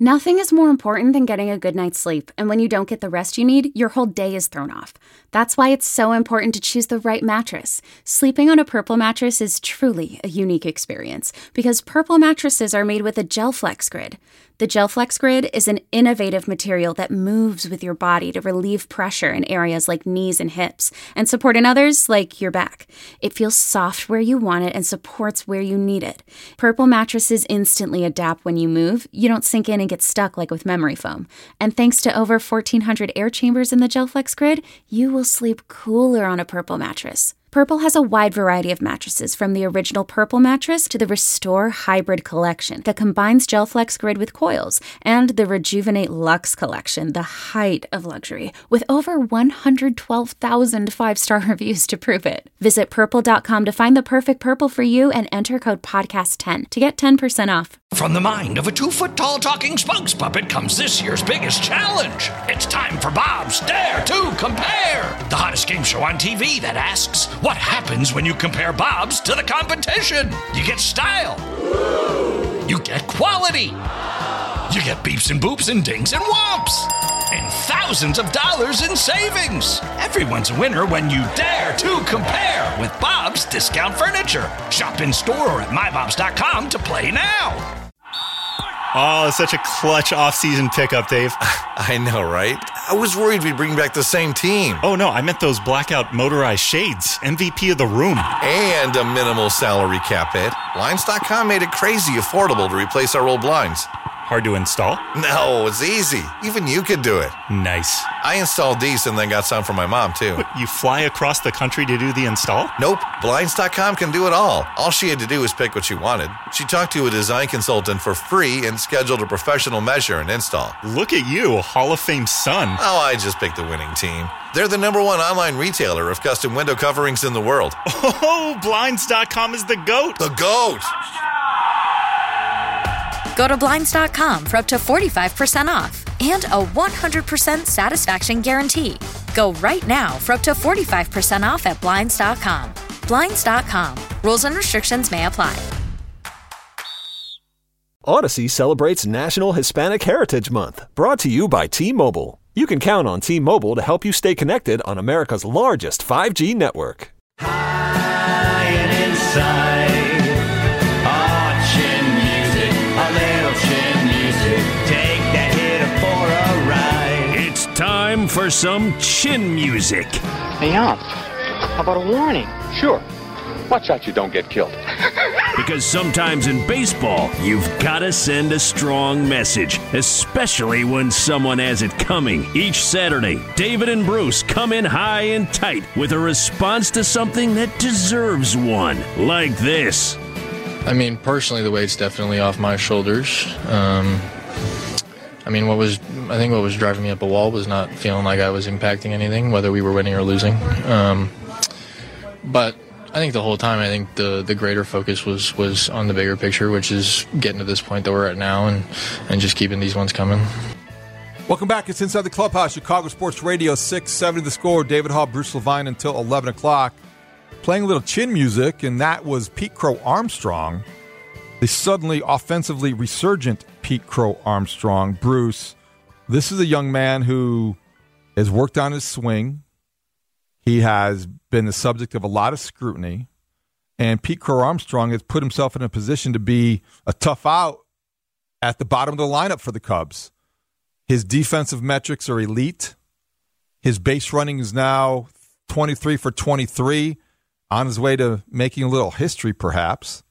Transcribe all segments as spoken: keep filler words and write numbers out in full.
Nothing is more important than getting a good night's sleep, and when you don't get the rest you need, your whole day is thrown off. That's why it's so important to choose the right mattress. Sleeping on a Purple mattress is truly a unique experience, because Purple mattresses are made with a GelFlex Grid. The GelFlex Grid is an innovative material that moves with your body to relieve pressure in areas like knees and hips, and support in others like your back. It feels soft where you want it and supports where you need it. Purple mattresses instantly adapt when you move. You don't sink in and get stuck like with memory foam. And thanks to over fourteen hundred air chambers in the GelFlex Grid, you will sleep cooler on a Purple mattress. Purple has a wide variety of mattresses, from the original Purple mattress to the Restore Hybrid collection that combines GelFlex Grid with coils, and the Rejuvenate Luxe collection, the height of luxury, with over one hundred twelve thousand five-star reviews to prove it. Visit purple dot com to find the perfect Purple for you and enter code podcast ten to get ten percent off. From the mind of a two-foot-tall talking spokes puppet comes this year's biggest challenge. It's time for Bob's Dare to Compare, the hottest game show on T V that asks, what happens when you compare Bob's to the competition? You get style. You get quality. You get beeps and boops and dings and whomps. And thousands of dollars in savings. Everyone's a winner when you dare to compare with Bob's Discount Furniture. Shop in store or at my bobs dot com to play now. Oh, such a clutch off-season pickup, Dave. I know, right? I was worried we'd bring back the same team. Oh, no, I meant those blackout motorized shades. M V P of the room. And a minimal salary cap hit. Blinds dot com made it crazy affordable to replace our old blinds. Hard to install? No, it's easy. Even you could do it. Nice. I installed these and then got some for my mom, too. What, you fly across the country to do the install? Nope. Blinds dot com can do it all. All she had to do was pick what she wanted. She talked to a design consultant for free and scheduled a professional measure and install. Look at you, Hall of Fame son. Oh, I just picked the winning team. They're the number one online retailer of custom window coverings in the world. Oh, Blinds dot com is the GOAT. The GOAT! Go to Blinds dot com for up to forty-five percent off and a one hundred percent satisfaction guarantee. Go right now for up to forty-five percent off at Blinds dot com. Blinds dot com. Rules and restrictions may apply. Odyssey celebrates National Hispanic Heritage Month, brought to you by T-Mobile. You can count on T-Mobile to help you stay connected on America's largest five G network. High and inside. Time for some chin music. Hey, Aunt, how about a warning? Sure. Watch out you don't get killed. Because sometimes in baseball, you've got to send a strong message, especially when someone has it coming. Each Saturday, David and Bruce come in high and tight with a response to something that deserves one, like this. I mean, personally, the weight's definitely off my shoulders. Um... I mean, what was I think what was driving me up a wall was not feeling like I was impacting anything, whether we were winning or losing. Um, but I think the whole time, I think the, the greater focus was, was on the bigger picture, which is getting to this point that we're at now and, and just keeping these ones coming. Welcome back. It's Inside the Clubhouse, Chicago Sports Radio, six seventy The Score. David Hall, Bruce Levine until eleven o'clock. Playing a little chin music, and that was Pete Crow Armstrong, the suddenly offensively resurgent Pete Crow Armstrong. Bruce, this is a young man who has worked on his swing. He has been the subject of a lot of scrutiny. And Pete Crow Armstrong has put himself in a position to be a tough out at the bottom of the lineup for the Cubs. His defensive metrics are elite. His base running is now twenty-three for twenty-three, on his way to making a little history, perhaps,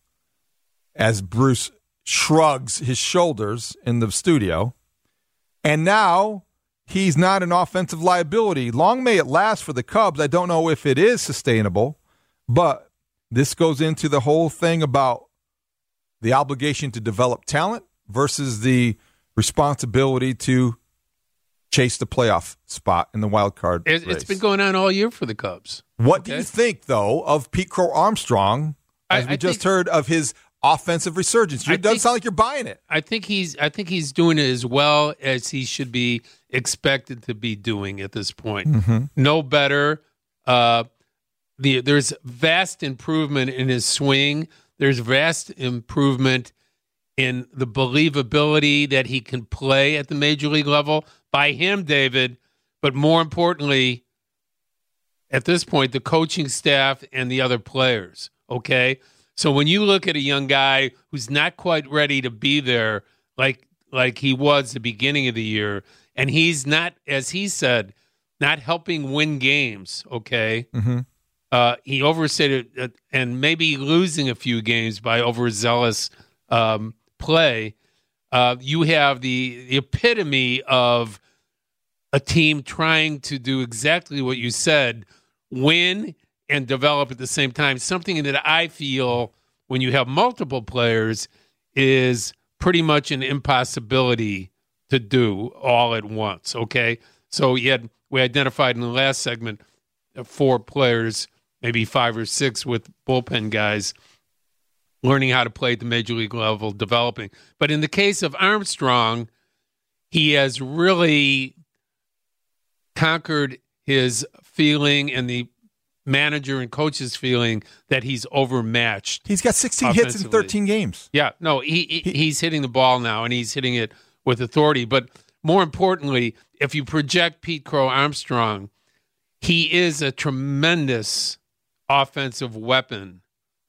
as Bruce shrugs his shoulders in the studio. And now he's not an offensive liability. Long may it last for the Cubs. I don't know if it is sustainable, but this goes into the whole thing about the obligation to develop talent versus the responsibility to chase the playoff spot in the wild card it, race. It's been going on all year for the Cubs. What okay. do you think, though, of Pete Crow Armstrong, as I, we I just think, heard of his offensive resurgence? It doesn't sound like you're buying it. I think he's I think he's doing it as well as he should be expected to be doing at this point. Mm-hmm. No better. Uh, the there's vast improvement in his swing. There's vast improvement in the believability that he can play at the major league level by him, David, but more importantly, at this point, the coaching staff and the other players, okay? So when you look at a young guy who's not quite ready to be there like like he was the beginning of the year, and he's not, as he said, not helping win games, okay? Mm-hmm. Uh, he overstated uh, and maybe losing a few games by overzealous um, play. Uh, you have the, the epitome of a team trying to do exactly what you said, win and develop at the same time. Something that I feel when you have multiple players is pretty much an impossibility to do all at once, okay? So you had, we identified in the last segment uh, four players, maybe five or six with bullpen guys learning how to play at the major league level, developing. But in the case of Armstrong, he has really conquered his feeling and the manager and coach's feeling that he's overmatched. He's got sixteen hits in thirteen games. Yeah, no, he, he he's hitting the ball now, and he's hitting it with authority. But more importantly, if you project Pete Crow Armstrong, he is a tremendous offensive weapon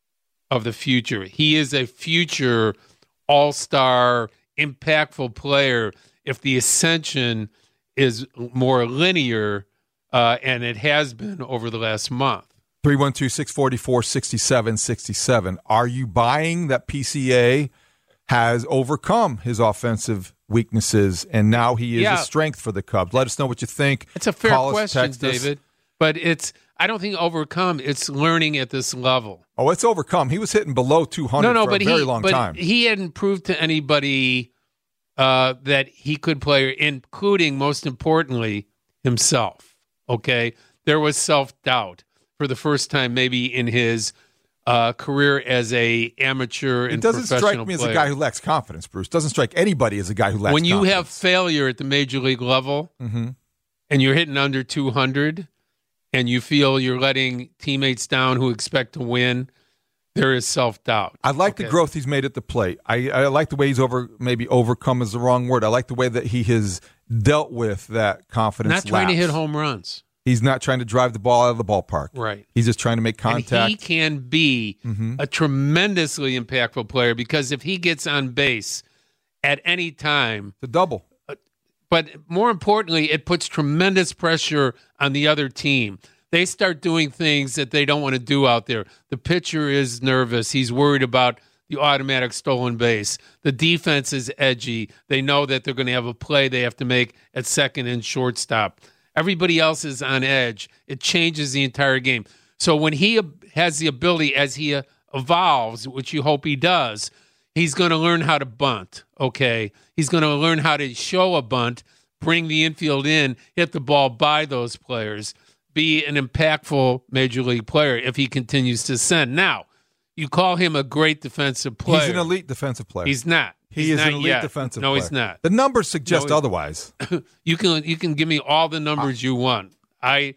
of the future. He is a future all-star, impactful player if the ascension is more linear, uh, and it has been over the last month. three one two, six four four, six seven six seven. Are you buying that P C A has overcome his offensive weaknesses, and now he is Yeah. a strength for the Cubs? Let us know what you think. It's a fair Call us, question, text us. David. But it's I don't think overcome. It's learning at this level. Oh, it's overcome. He was hitting below two hundred no, no, for but a very he, long but time. He hadn't proved to anybody uh, that he could play, including, most importantly, himself. Okay? There was self-doubt for the first time maybe in his uh, career as a amateur and It doesn't professional strike me player. as a guy who lacks confidence, Bruce. Doesn't strike anybody as a guy who lacks When you confidence. have failure at the major league level Mm-hmm. and you're hitting under two hundred and you feel you're letting teammates down who expect to win, there is self-doubt. I like Okay. the growth he's made at the plate. I, I like the way he's over, maybe overcome is the wrong word. I like the way that he has dealt with that confidence Not trying to lapse. hit home runs. He's not trying to drive the ball out of the ballpark. Right. He's just trying to make contact. And he can be Mhm. a tremendously impactful player because if he gets on base at any time, the double. But more importantly, it puts tremendous pressure on the other team. They start doing things that they don't want to do out there. The pitcher is nervous. He's worried about the automatic stolen base. The defense is edgy. They know that they're going to have a play they have to make at second and shortstop. Everybody else is on edge. It changes the entire game. So when he has the ability, as he evolves, which you hope he does, he's going to learn how to bunt, okay? He's going to learn how to show a bunt, bring the infield in, hit the ball by those players, be an impactful major league player if he continues to ascend. Now, you call him a great defensive player. He's an elite defensive player. He's not. He He's is not an elite yet. defensive no, player. he's not. The numbers suggest No, he- otherwise. You can you can give me all the numbers you want. I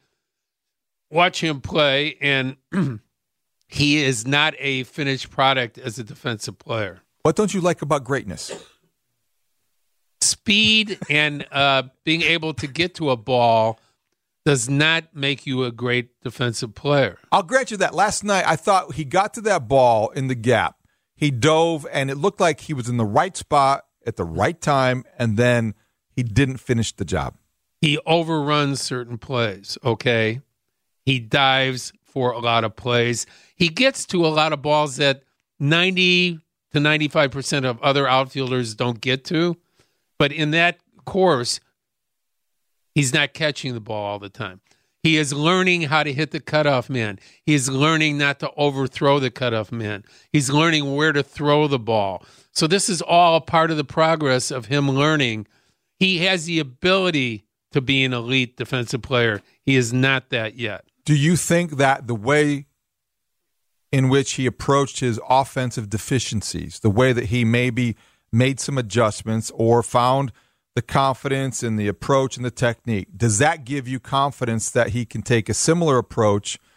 watch him play, and he is not a finished product as a defensive player. What don't you like about greatness? Speed and uh, being able to get to a ball does not make you a great defensive player. I'll grant you that. Last night, I thought he got to that ball in the gap. He dove, and it looked like he was in the right spot at the right time, and then he didn't finish the job. He overruns certain plays, okay? He dives for a lot of plays. He gets to a lot of balls that ninety to ninety-five percent of other outfielders don't get to. But in that course, he's not catching the ball all the time. He is learning how to hit the cutoff man. He is learning not to overthrow the cutoff man. He's learning where to throw the ball. So this is all a part of the progress of him learning. He has the ability to be an elite defensive player. He is not that yet. Do you think that the way in which he approached his offensive deficiencies, the way that he maybe made some adjustments or found the confidence in the approach and the technique, does that give you confidence that he can take a similar approach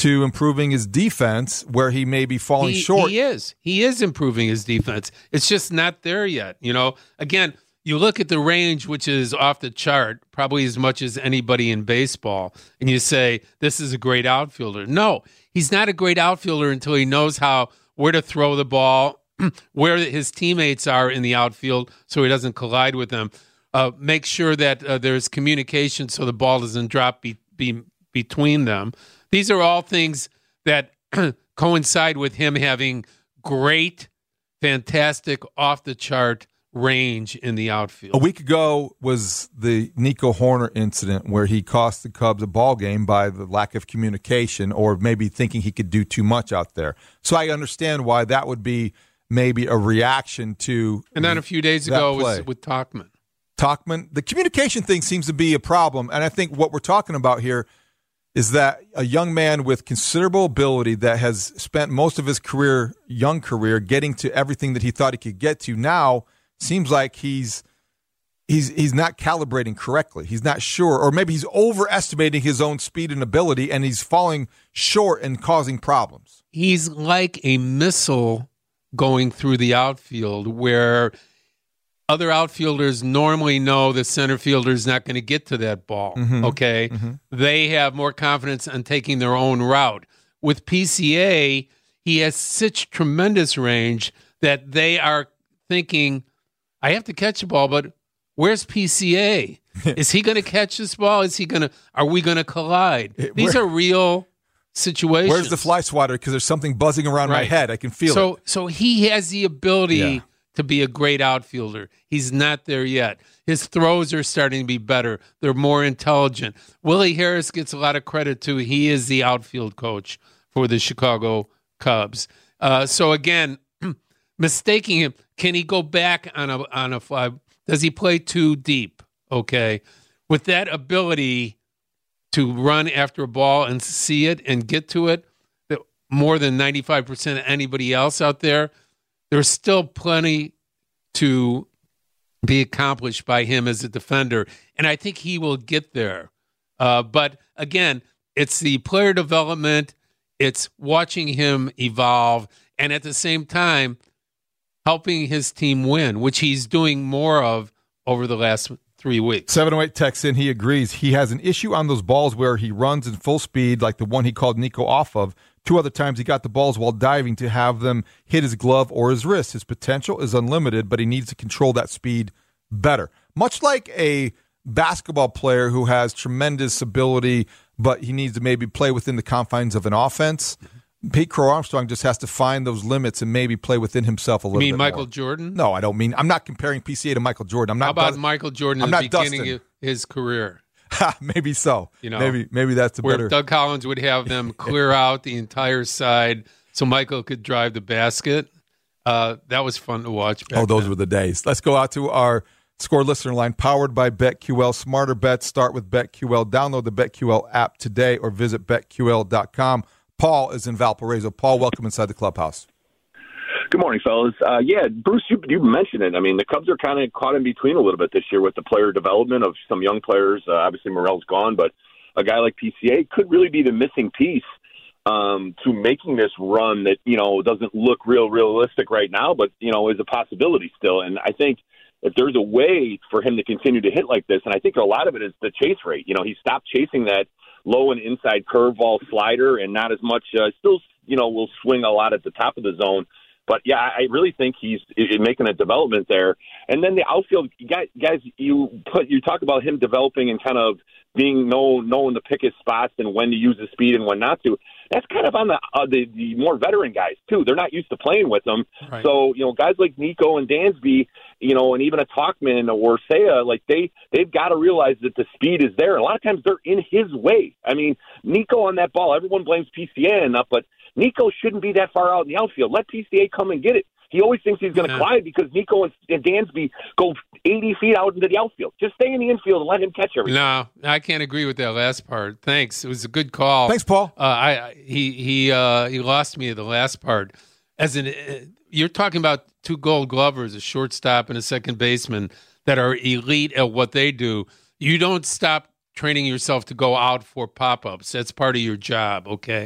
to improving his defense where he may be falling he, short. He is. He is improving his defense. It's just not there yet. You know, again, you look at the range, which is off the chart, probably as much as anybody in baseball, and you say, this is a great outfielder. No, he's not a great outfielder until he knows how where to throw the ball, where his teammates are in the outfield so he doesn't collide with them. Uh, make sure that uh, there's communication so the ball doesn't drop be, be, between them. These are all things that coincide with him having great, fantastic, off-the-chart range in the outfield. A week ago was the Nico Horner incident where he cost the Cubs a ball game by the lack of communication or maybe thinking he could do too much out there. So I understand why that would be maybe a reaction to And then a few days ago was with Tauchman. Tauchman, the communication thing seems to be a problem, and I think what we're talking about here is that a young man with considerable ability that has spent most of his career, young career, getting to everything that he thought he could get to now seems like he's he's he's not calibrating correctly. He's not sure, or maybe he's overestimating his own speed and ability, and he's falling short and causing problems. He's like a missile going through the outfield where other outfielders normally know the center fielder is not going to get to that ball, Mm-hmm. okay? Mm-hmm. They have more confidence on taking their own route. With P C A, he has such tremendous range that they are thinking, I have to catch the ball, but where's P C A? Is he going to catch this ball? Is he going to? Are we going to collide? These Where, are real situations. Where's the fly swatter? Because there's something buzzing around Right. my head. I can feel so, it. So he has the ability Yeah. to be a great outfielder. He's not there yet. His throws are starting to be better. They're more intelligent. Willie Harris gets a lot of credit too. He is the outfield coach for the Chicago Cubs. Uh, so again, mistaking him, can he go back on a on a fly? Does he play too deep? Okay, with that ability to run after a ball and see it and get to it, that more than ninety-five percent of anybody else out there, there's still plenty to be accomplished by him as a defender, and I think he will get there. Uh, but again, it's the player development, it's watching him evolve, and at the same time, helping his team win, which he's doing more of over the last three weeks. seven oh eight texts in, he agrees. He has an issue on those balls where he runs in full speed, like the one he called Nico off of. Two other times he got the balls while diving to have them hit his glove or his wrist. His potential is unlimited, but he needs to control that speed better. Much like a basketball player who has tremendous ability, but he needs to maybe play within the confines of an offense. Pete Crow Armstrong just has to find those limits and maybe play within himself a little bit. You mean Michael more. Jordan? No, I don't mean. I'm not comparing P C A to Michael Jordan. I'm not. How about Dust- Michael Jordan I'm at the not beginning Dustin. of his career? Maybe so. You know, maybe maybe that's a where better. Doug Collins would have them clear out the entire side so Michael could drive the basket. Uh, that was fun to watch. Back oh, those then. were the days. Let's go out to our Score listener line, powered by BetQL. Smarter bets start with BetQL. Download the BetQL app today or visit bet Q L dot com. Paul is in Valparaiso. Paul, welcome inside the clubhouse. Good morning, fellas. Uh, yeah, Bruce, you, you mentioned it. I mean, the Cubs are kind of caught in between a little bit this year with the player development of some young players. Uh, obviously, Morel's gone, but a guy like P C A could really be the missing piece um, to making this run that, you know, doesn't look real realistic right now, but, you know, is a possibility still. And I think if there's a way for him to continue to hit like this, and I think a lot of it is the chase rate. You know, he stopped chasing that low and inside curveball slider and not as much, uh, still, you know, will swing a lot at the top of the zone. But, yeah, I really think he's making a development there. And then the outfield, guys, you put you talk about him developing and kind of being known, knowing to pick his spots and when to use his speed and when not to. That's kind of on the, uh, the the more veteran guys, too. They're not used to playing with them. Right. So, you know, guys like Nico and Dansby, you know, and even a Tauchman or Seiya, like they, they've got to realize that the speed is there. A lot of times they're in his way. I mean, Nico on that ball, everyone blames P C A enough, but Nico shouldn't be that far out in the outfield. Let P C A come and get it. He always thinks he's going to yeah. glide because Nico and, and Dansby go eighty feet out into the outfield. Just stay in the infield and let him catch everything. No, I can't agree with that last part. Thanks. It was a good call. Thanks, Paul. Uh, I he he uh, he lost me at the last part. As an, uh, you're talking about two Gold Glovers, a shortstop and a second baseman that are elite at what they do. You don't stop training yourself to go out for pop-ups. That's part of your job, okay?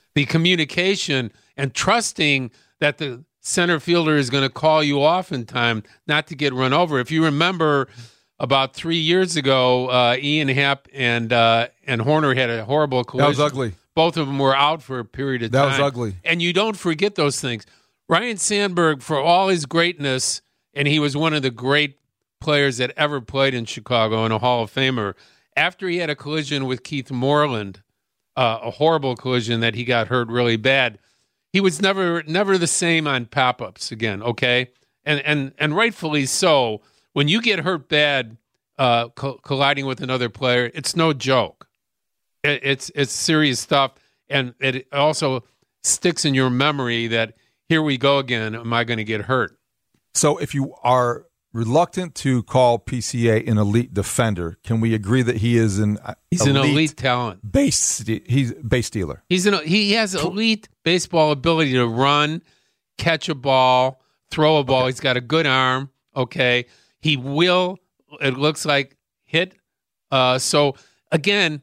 the communication and trusting that the center fielder is going to call you off in time not to get run over. If you remember about three years ago, uh, Ian Happ and uh, and Horner had a horrible collision. That was ugly. Both of them were out for a period of that time. That was ugly. And you don't forget those things. Ryan Sandberg, for all his greatness, and he was one of the great players that ever played in Chicago and a Hall of Famer, after he had a collision with Keith Moreland, uh, a horrible collision that he got hurt really bad, he was never never the same on pop-ups again, okay? And and and rightfully so. When you get hurt bad uh, co- colliding with another player, it's no joke. It, it's it's serious stuff, and it also sticks in your memory that here we go again. Am I going to get hurt? So if you are reluctant to call P C A an elite defender, can we agree that he is an he's elite an elite talent base? He's base stealer. He's an he has elite baseball ability to run, catch a ball, throw a ball. Okay. He's got a good arm. Okay, he will. It looks like hit. Uh, so again,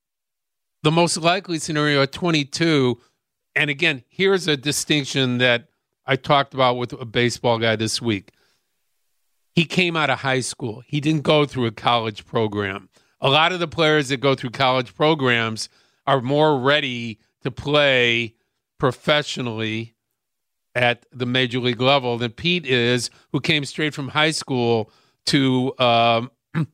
the most likely scenario at twenty-two. And again, here's a distinction that I talked about with a baseball guy this week. He came out of high school. He didn't go through a college program. A lot of the players that go through college programs are more ready to play professionally at the major league level than Pete is, who came straight from high school to um,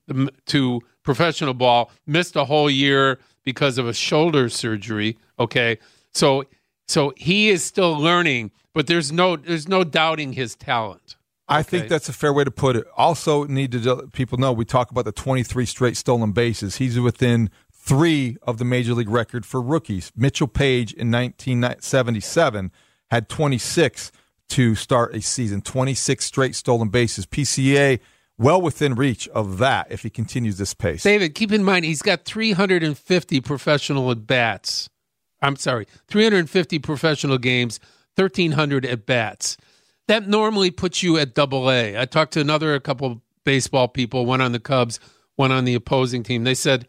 to professional ball, missed a whole year because of a shoulder surgery. Okay, so so he is still learning, but there's no there's no doubting his talent. I okay. think that's a fair way to put it. Also, need to let people know we talk about the twenty-three straight stolen bases. He's within three of the major league record for rookies. Mitchell Page in nineteen seventy-seven had twenty-six to start a season. twenty-six straight stolen bases. P C A well within reach of that if he continues this pace. David, keep in mind he's got three hundred fifty professional at bats. I'm sorry, three hundred fifty professional games, thirteen hundred at bats. That normally puts you at double A. I talked to another a couple baseball people, one on the Cubs, one on the opposing team. They said,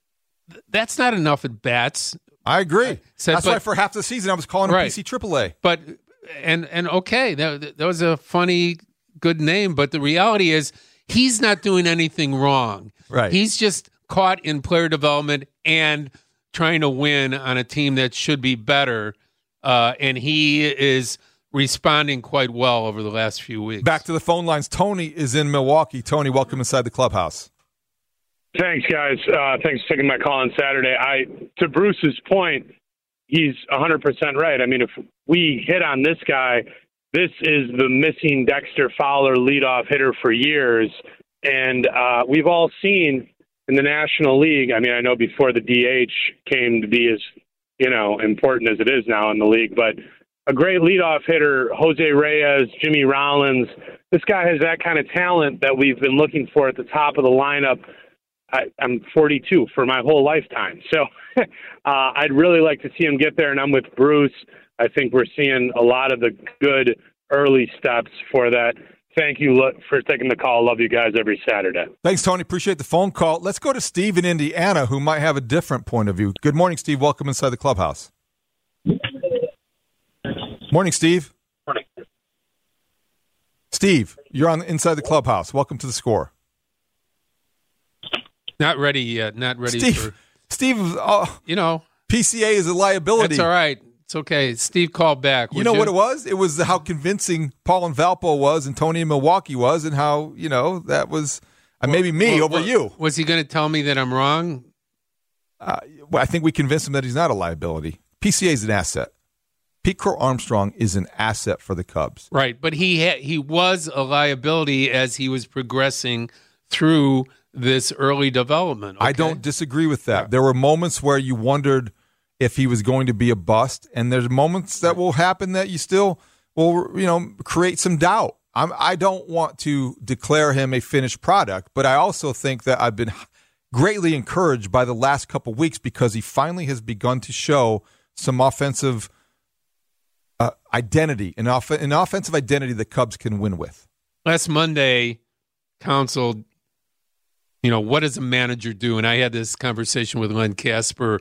that's not enough at bats. I agree. Said, that's but, why for half the season I was calling him right. P C triple A. But, and, and okay, that, that was a funny, good name, but the reality is he's not doing anything wrong. Right. He's just caught in player development and trying to win on a team that should be better, uh, and he is responding quite well over the last few weeks. Back to the phone lines. Tony is in Milwaukee. Tony, welcome inside the clubhouse. Thanks, guys. Uh, thanks for taking my call on Saturday. I to Bruce's point, he's one hundred percent right. I mean, if we hit on this guy, this is the missing Dexter Fowler leadoff hitter for years, and uh, we've all seen in the National League. I mean, I know before the D H came to be as you know important as it is now in the league, but a great leadoff hitter, Jose Reyes, Jimmy Rollins. This guy has that kind of talent that we've been looking for at the top of the lineup. I, I'm forty-two for my whole lifetime. So uh, I'd really like to see him get there, and I'm with Bruce. I think we're seeing a lot of the good early steps for that. Thank you for taking the call. Love you guys every Saturday. Thanks, Tony. Appreciate the phone call. Let's go to Steve in Indiana, who might have a different point of view. Good morning, Steve. Welcome inside the clubhouse. Morning, Steve. Morning. Steve, you're on inside the clubhouse. Welcome to the Score. Not ready yet. Not ready Steve, for Steve, uh, you know, P C A is a liability. That's all right. It's okay. Steve called back. You know you? what it was? It was how convincing Paul and Valpo was and Tony in Milwaukee was, and how, you know, that was uh, well, maybe me well, over well, you. Was he going to tell me that I'm wrong? Uh, well, I think we convinced him that he's not a liability. P C A is an asset. Pete Crow Armstrong is an asset for the Cubs. Right, but he ha- he was a liability as he was progressing through this early development. Okay? I don't disagree with that. There were moments where you wondered if he was going to be a bust, and there's moments that will happen that you still will, you know, create some doubt. I'm, I don't want to declare him a finished product, but I also think that I've been greatly encouraged by the last couple weeks because he finally has begun to show some offensive Uh, identity, an, off- an offensive identity the Cubs can win with. Last Monday, Council, you know, what does a manager do? And I had this conversation with Len Casper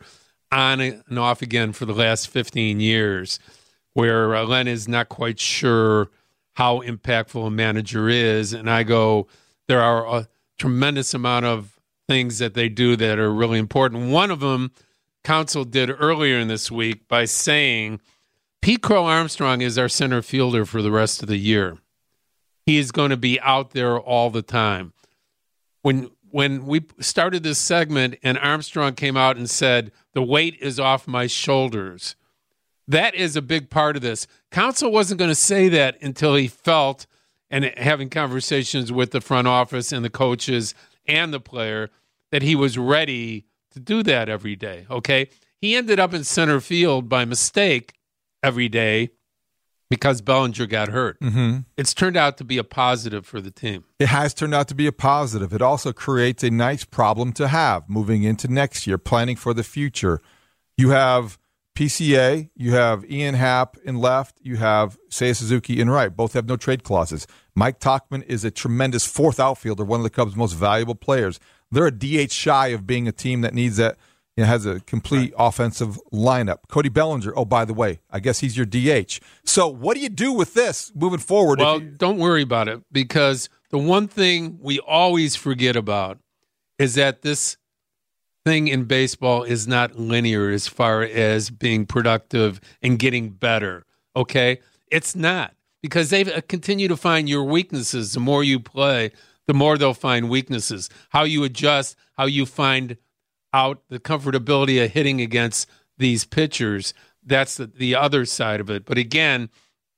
on and off again for the last fifteen years, where uh, Len is not quite sure how impactful a manager is. And I go, there are a tremendous amount of things that they do that are really important. One of them, Council did earlier in this week by saying, Pete Crow Armstrong is our center fielder for the rest of the year. He is going to be out there all the time. When when we started this segment and Armstrong came out and said, the weight is off my shoulders, that is a big part of this. Council wasn't going to say that until he felt, and having conversations with the front office and the coaches and the player, that he was ready to do that every day, okay? He ended up in center field by mistake every day because Bellinger got hurt. Mm-hmm. It's turned out to be a positive for the team. It has turned out to be a positive. It also creates a nice problem to have moving into next year, planning for the future. You have P C A, you have Ian Happ in left, you have Seiya Suzuki in right. Both have no trade clauses. Mike Tauchman is a tremendous fourth outfielder, one of the Cubs' most valuable players. They're a D H shy of being a team that needs that, you know, has a complete right. offensive lineup. Cody Bellinger, oh, by the way, I guess he's your D H. So what do you do with this moving forward? Well, you- don't worry about it, because the one thing we always forget about is that this thing in baseball is not linear as far as being productive and getting better, okay? It's not, because they continue to find your weaknesses. The more you play, the more they'll find weaknesses. How you adjust, how you find out the comfortability of hitting against these pitchers, that's the, the other side of it. But again,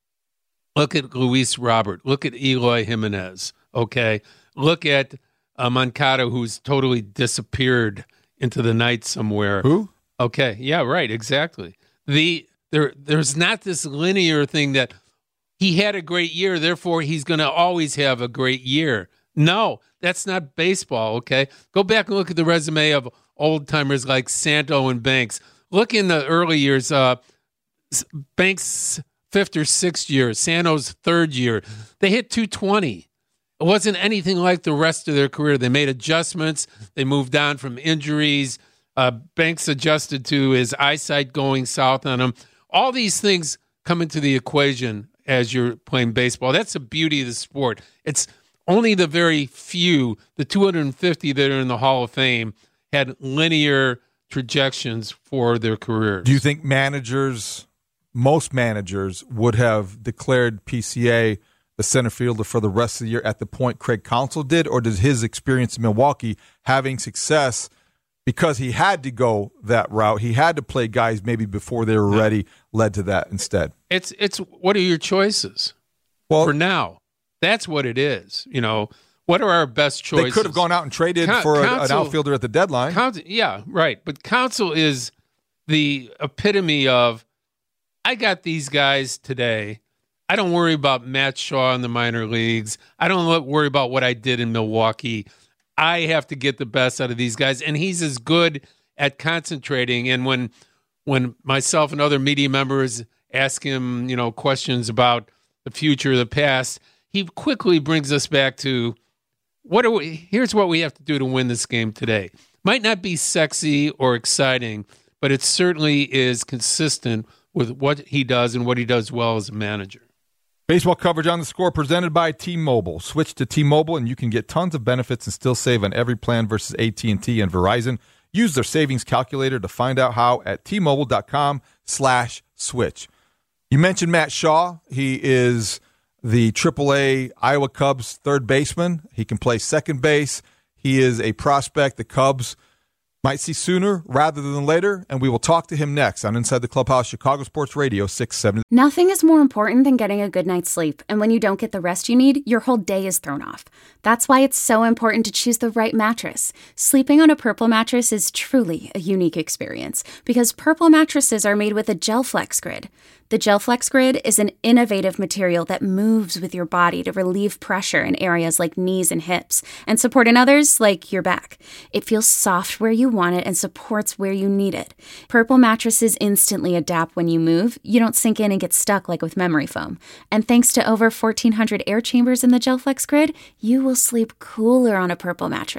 look at Luis Robert. Look at Eloy Jimenez, okay? Look at uh, Moncada, who's totally disappeared into the night somewhere. Who? Okay, yeah, right, exactly. The there, There's not this linear thing that he had a great year, therefore he's going to always have a great year. No, that's not baseball, okay? Go back and look at the resume of old-timers like Santo and Banks. Look in the early years, uh, Banks' fifth or sixth year, Santo's third year. They hit two twenty. It wasn't anything like the rest of their career. They made adjustments. They moved on from injuries. Uh, Banks adjusted to his eyesight going south on him. All these things come into the equation as you're playing baseball. That's the beauty of the sport. It's only the very few, the two hundred fifty that are in the Hall of Fame, had linear trajectories for their careers. Do you think managers, most managers, would have declared P C A the center fielder for the rest of the year at the point Craig Counsell did, or does his experience in Milwaukee, having success because he had to go that route, he had to play guys maybe before they were ready, led to that instead? It's it's what are your choices? Well, for now, that's what it is. You know, what are our best choices? They could have gone out and traded Con- for Counsell, an outfielder at the deadline. Counsell, yeah, right. But Counsell is the epitome of, I got these guys today. I don't worry about Matt Shaw in the minor leagues. I don't worry about what I did in Milwaukee. I have to get the best out of these guys. And he's as good at concentrating. And when when myself and other media members ask him, you know, questions about the future, the past, he quickly brings us back to what are we, here's what we have to do to win this game today. Might not be sexy or exciting, but it certainly is consistent with what he does and what he does well as a manager. Baseball coverage on The Score presented by T-Mobile. Switch to T-Mobile and you can get tons of benefits and still save on every plan versus A T and T and Verizon. Use their savings calculator to find out how at T-Mobile.com slash switch. You mentioned Matt Shaw. He is the triple A Iowa Cubs third baseman. He can play second base. He is a prospect the Cubs might see sooner rather than later, and we will talk to him next on Inside the Clubhouse, Chicago Sports Radio six seventy. Nothing is more important than getting a good night's sleep, and when you don't get the rest you need, your whole day is thrown off. That's why it's so important to choose the right mattress. Sleeping on a Purple mattress is truly a unique experience, because Purple mattresses are made with a GelFlex Grid. The GelFlex Grid is an innovative material that moves with your body to relieve pressure in areas like knees and hips, and support in others like your back. It feels soft where you want it and supports where you need it. Purple mattresses instantly adapt when you move. You don't sink in and get stuck like with memory foam. And thanks to over fourteen hundred air chambers in the GelFlex Grid, you will sleep cooler on a Purple mattress.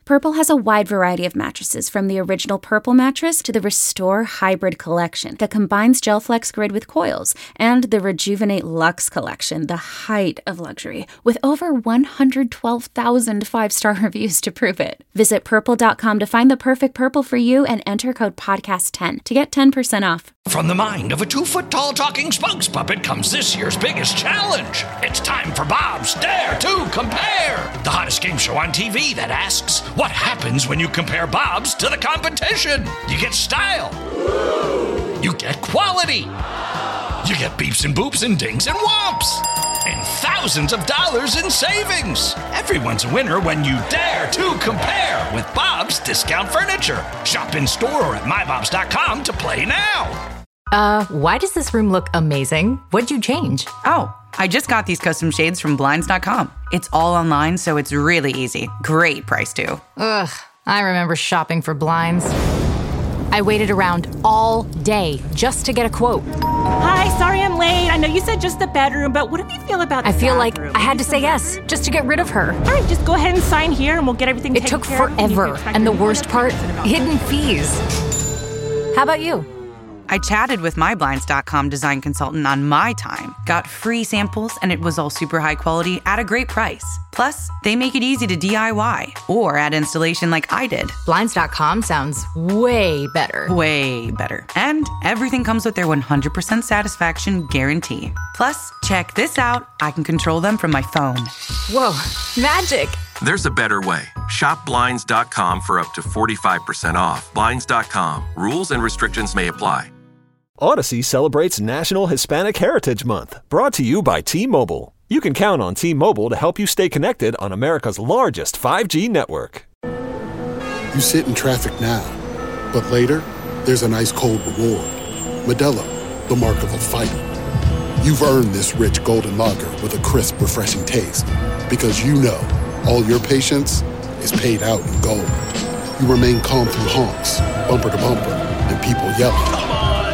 Purple has a wide variety of mattresses, from the original Purple mattress to the Restore Hybrid collection that combines GelFlex Grid with coils, and the Rejuvenate Luxe collection, the height of luxury, with over one hundred twelve thousand five-star reviews to prove it. Visit purple dot com to find the perfect Purple for you and enter code podcast ten to get ten percent off. From the mind of a two-foot-tall talking spokes puppet comes this year's biggest challenge. It's time for Bob's Dare to Compare, the hottest game show on T V that asks, what happens when you compare Bob's to the competition? You get style. You get quality. You get beeps and boops and dings and whomps. And thousands of dollars in savings. Everyone's a winner when you dare to compare with Bob's Discount Furniture. Shop in store or at my bobs dot com to play now. Uh, why does this room look amazing? What'd you change? Oh, I just got these custom shades from blinds dot com. It's all online, so it's really easy. Great price, too. Ugh, I remember shopping for blinds. I waited around all day just to get a quote. Hi, sorry I'm late. I know you said just the bedroom, but what do you feel about the I feel bathroom? like I had to say yes just to get rid of her. All right, just go ahead and sign here and we'll get everything It taken took care of. forever, and the worst part, hidden fees. How about you? I chatted with my blinds dot com design consultant on my time, got free samples, and it was all super high quality at a great price. Plus, they make it easy to D I Y or add installation like I did. blinds dot com sounds way better. Way better. And everything comes with their one hundred percent satisfaction guarantee. Plus, check this out. I can control them from my phone. Whoa, magic. There's a better way. Shop blinds dot com for up to forty-five percent off. blinds dot com. Rules and restrictions may apply. Odyssey celebrates National Hispanic Heritage Month, brought to you by T-Mobile. You can count on T-Mobile to help you stay connected on America's largest five G network. You sit in traffic now, but later, there's an ice-cold reward. Modelo, the mark of a fighter. You've earned this rich golden lager with a crisp, refreshing taste. Because you know, all your patience is paid out in gold. You remain calm through honks, bumper to bumper, and people yelling.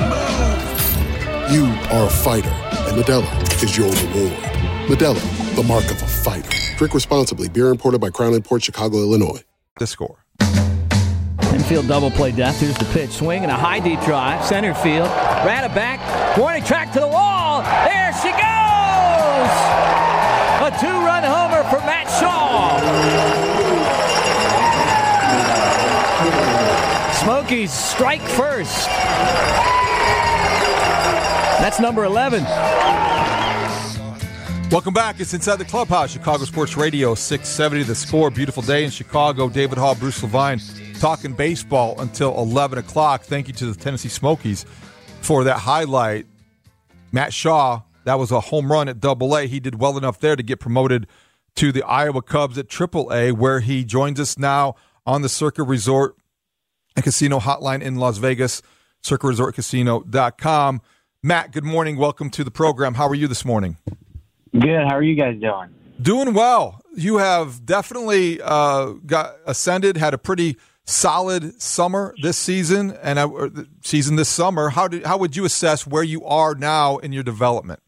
You are a fighter, and Modelo is your reward. Modelo, the mark of a fighter. Drink responsibly. Beer imported by Crown Imports, Chicago, Illinois. The score. Infield double play death. Here's the pitch. Swing and a high deep drive. Center field. Ran it back. Warning track to the wall. There she goes! A two-run homer for Matt Shaw. Smokies strike first. That's number eleven. Welcome back. It's Inside the Clubhouse, Chicago Sports Radio, six seventy The Score. Beautiful day in Chicago. David Hall, Bruce Levine, talking baseball until eleven o'clock. Thank you to the Tennessee Smokies for that highlight. Matt Shaw, that was a home run at Double A. He did well enough there to get promoted to the Iowa Cubs at Triple A, where he joins us now on the Circa Resort and Casino Hotline in Las Vegas, circa resort casino dot com. Matt, good morning. Welcome to the program. How are you this morning? Good. How are you guys doing? Doing well. You have definitely uh, got ascended, had a pretty solid summer this season, and uh, season this summer. How did how would you assess where you are now in your development?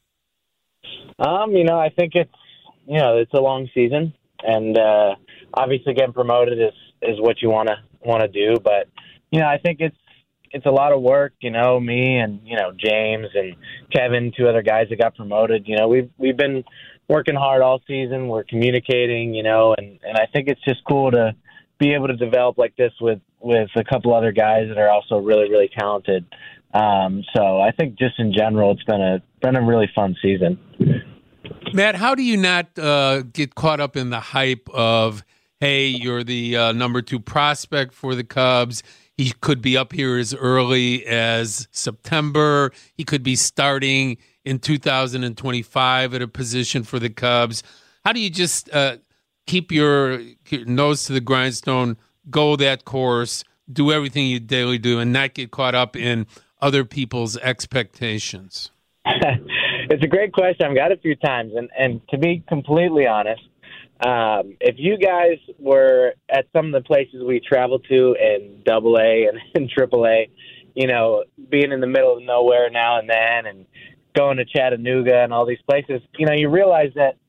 Um, you know, I think it's you know it's a long season, and uh, obviously getting promoted is, is what you want to want to do. But you know, I think it's it's a lot of work. You know, me and you know James and Kevin, two other guys that got promoted. You know, we've we've been working hard all season. We're communicating. You know, and, and I think it's just cool to be able to develop like this with, with a couple other guys that are also really really talented. Um, so I think just in general, it's been a been a really fun season. Matt, how do you not uh, get caught up in the hype of, hey, you're the uh, number two prospect for the Cubs? He could be up here as early as September. He could be starting in two thousand twenty-five at a position for the Cubs. How do you just uh, keep your nose to the grindstone, go that course, do everything you daily do, and not get caught up in other people's expectations? It's a great question. I've got it a few times. And, and to be completely honest, um, if you guys were at some of the places we traveled to in Double A and, and Triple A, you know, being in the middle of nowhere now and then and going to Chattanooga and all these places, you know, you realize that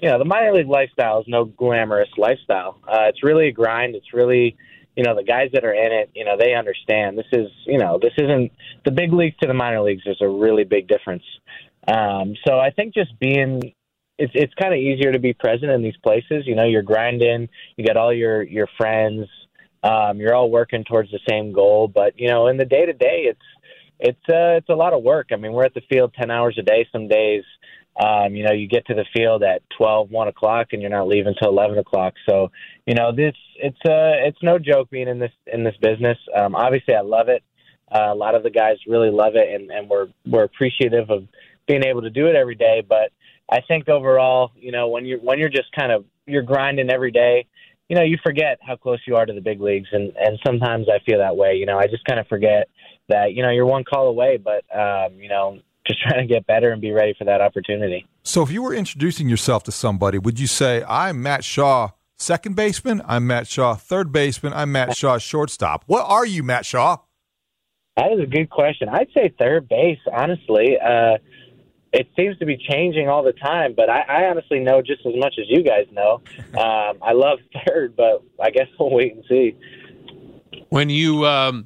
you know, the minor league lifestyle is no glamorous lifestyle. Uh, it's really a grind. It's really, you know, the guys that are in it, you know, they understand. This is, you know, this isn't the big leagues to the minor leagues. There's a really big difference. Um, so I think just being, it's it's kind of easier to be present in these places. You know, you're grinding. You got all your your friends. Um, you're all working towards the same goal. But you know, in the day to day, it's it's uh, it's a lot of work. I mean, we're at the field ten hours a day some days. Um, you know, you get to the field at twelve, one o'clock, and you're not leaving till eleven o'clock. So, you know, this it's uh, it's no joke being in this in this business. Um, obviously, I love it. Uh, a lot of the guys really love it, and, and we're we're appreciative of being able to do it every day. But I think overall, you know, when you're when you're just kind of you're grinding every day, you know, you forget how close you are to the big leagues, and and sometimes I feel that way. You know, I just kind of forget that you know you're one call away, but um, you know. Just trying to get better and be ready for that opportunity. So if you were introducing yourself to somebody, would you say, I'm Matt Shaw, second baseman, I'm Matt Shaw, third baseman, I'm Matt Shaw, shortstop? What are you, Matt Shaw? That is a good question. I'd say third base, honestly. Uh, it seems to be changing all the time, but I, I honestly know just as much as you guys know. Um, I love third, but I guess we'll wait and see. When you, um,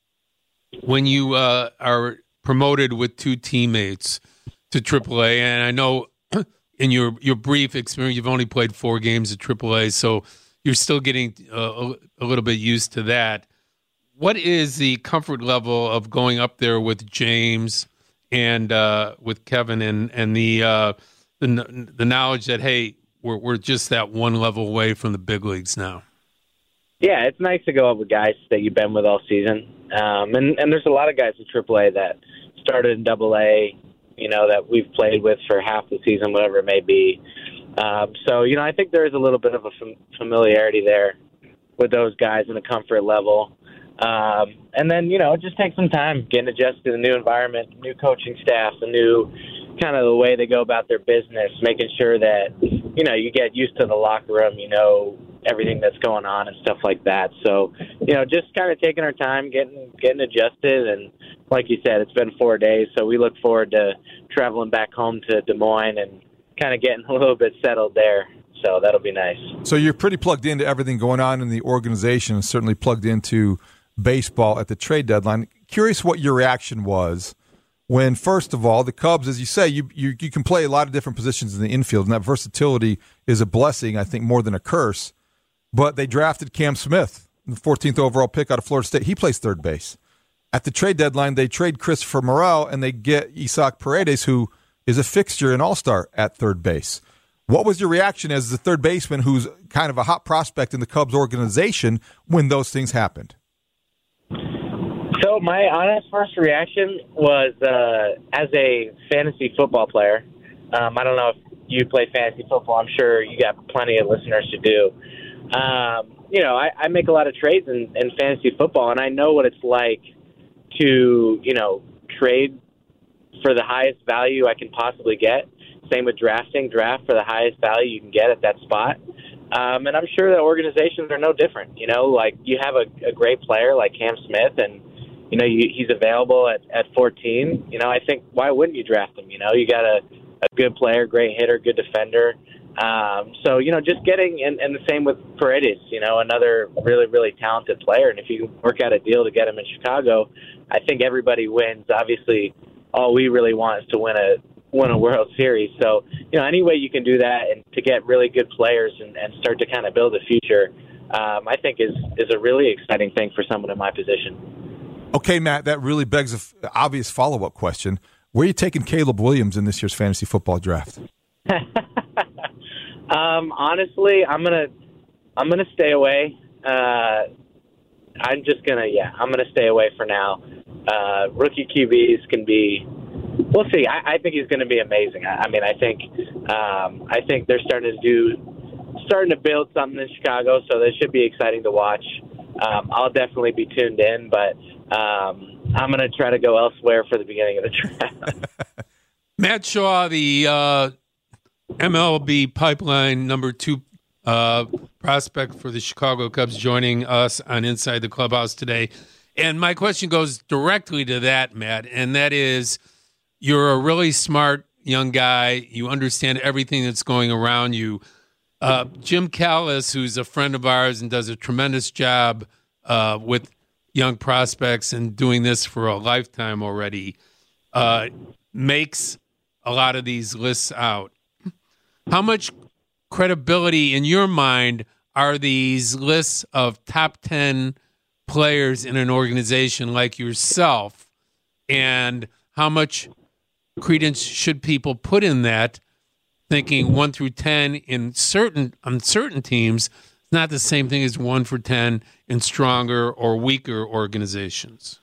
when you uh, are – promoted with two teammates to triple A, and I know in your, your brief experience, you've only played four games at triple A, so you're still getting uh, a little bit used to that. What is the comfort level of going up there with James and uh, with Kevin, and and the, uh, the the knowledge that hey, we're we're just that one level away from the big leagues now? Yeah, it's nice to go up with guys that you've been with all season, um, and and there's a lot of guys in triple A that started in double A, you know, that we've played with for half the season, whatever it may be. Um, so, you know, I think there is a little bit of a fam- familiarity there with those guys and a comfort level. Um, and then, you know, just take some time getting adjusted to the new environment, new coaching staff, the new kind of the way they go about their business, making sure that, you know, you get used to the locker room, you know, everything that's going on and stuff like that. So, you know, just kind of taking our time, getting getting adjusted. And like you said, it's been four days, so we look forward to traveling back home to Des Moines and kind of getting a little bit settled there. So that'll be nice. So you're pretty plugged into everything going on in the organization, and certainly plugged into baseball at the trade deadline. Curious what your reaction was when, first of all, the Cubs, as you say, you, you you can play a lot of different positions in the infield, and that versatility is a blessing, I think, more than a curse. But they drafted Cam Smith, the fourteenth overall pick out of Florida State. He plays third base. At the trade deadline, they trade Christopher Morel, and they get Isaac Paredes, who is a fixture and all-star at third base. What was your reaction as the third baseman, who's kind of a hot prospect in the Cubs organization, when those things happened? So my honest first reaction was, uh, as a fantasy football player, um, I don't know if you play fantasy football. I'm sure you got plenty of listeners who do. Um, you know, I, I make a lot of trades in, in fantasy football, and I know what it's like to, you know, trade for the highest value I can possibly get. Same with drafting, draft for the highest value you can get at that spot. Um, and I'm sure that organizations are no different. You know, like you have a, a great player like Cam Smith, and, you know, you, he's available at, at fourteen. You know, I think why wouldn't you draft him? You know, you got a, a good player, great hitter, good defender. Um, so, you know, just getting, and, and the same with Paredes, you know, another really, really talented player. And if you can work out a deal to get him in Chicago, I think everybody wins. Obviously, all we really want is to win a win a World Series. So, you know, any way you can do that and to get really good players and, and start to kind of build a future, um, I think is, is a really exciting thing for someone in my position. Okay, Matt, that really begs an obvious follow-up question. Where are you taking Caleb Williams in this year's fantasy football draft? Um, honestly, I'm gonna I'm gonna stay away. Uh, I'm just gonna yeah, I'm gonna stay away for now. Uh, rookie Q Bs can be. We'll see. I, I think he's going to be amazing. I, I mean, I think um, I think they're starting to do starting to build something in Chicago, so this should be exciting to watch. Um, I'll definitely be tuned in, but um, I'm going to try to go elsewhere for the beginning of the draft. Matt Shaw, the uh, M L B pipeline number two uh, prospect for the Chicago Cubs, joining us on Inside the Clubhouse today. And my question goes directly to that, Matt, and that is, you're a really smart young guy. You understand everything that's going around you. Uh, Jim Callis, who's a friend of ours and does a tremendous job uh, with young prospects and doing this for a lifetime already, uh, makes a lot of these lists out. How much credibility in your mind are these lists of top ten players in an organization like yourself, and how much credence should people put in that, thinking one through ten in certain on certain teams is not the same thing as one for ten in stronger or weaker organizations?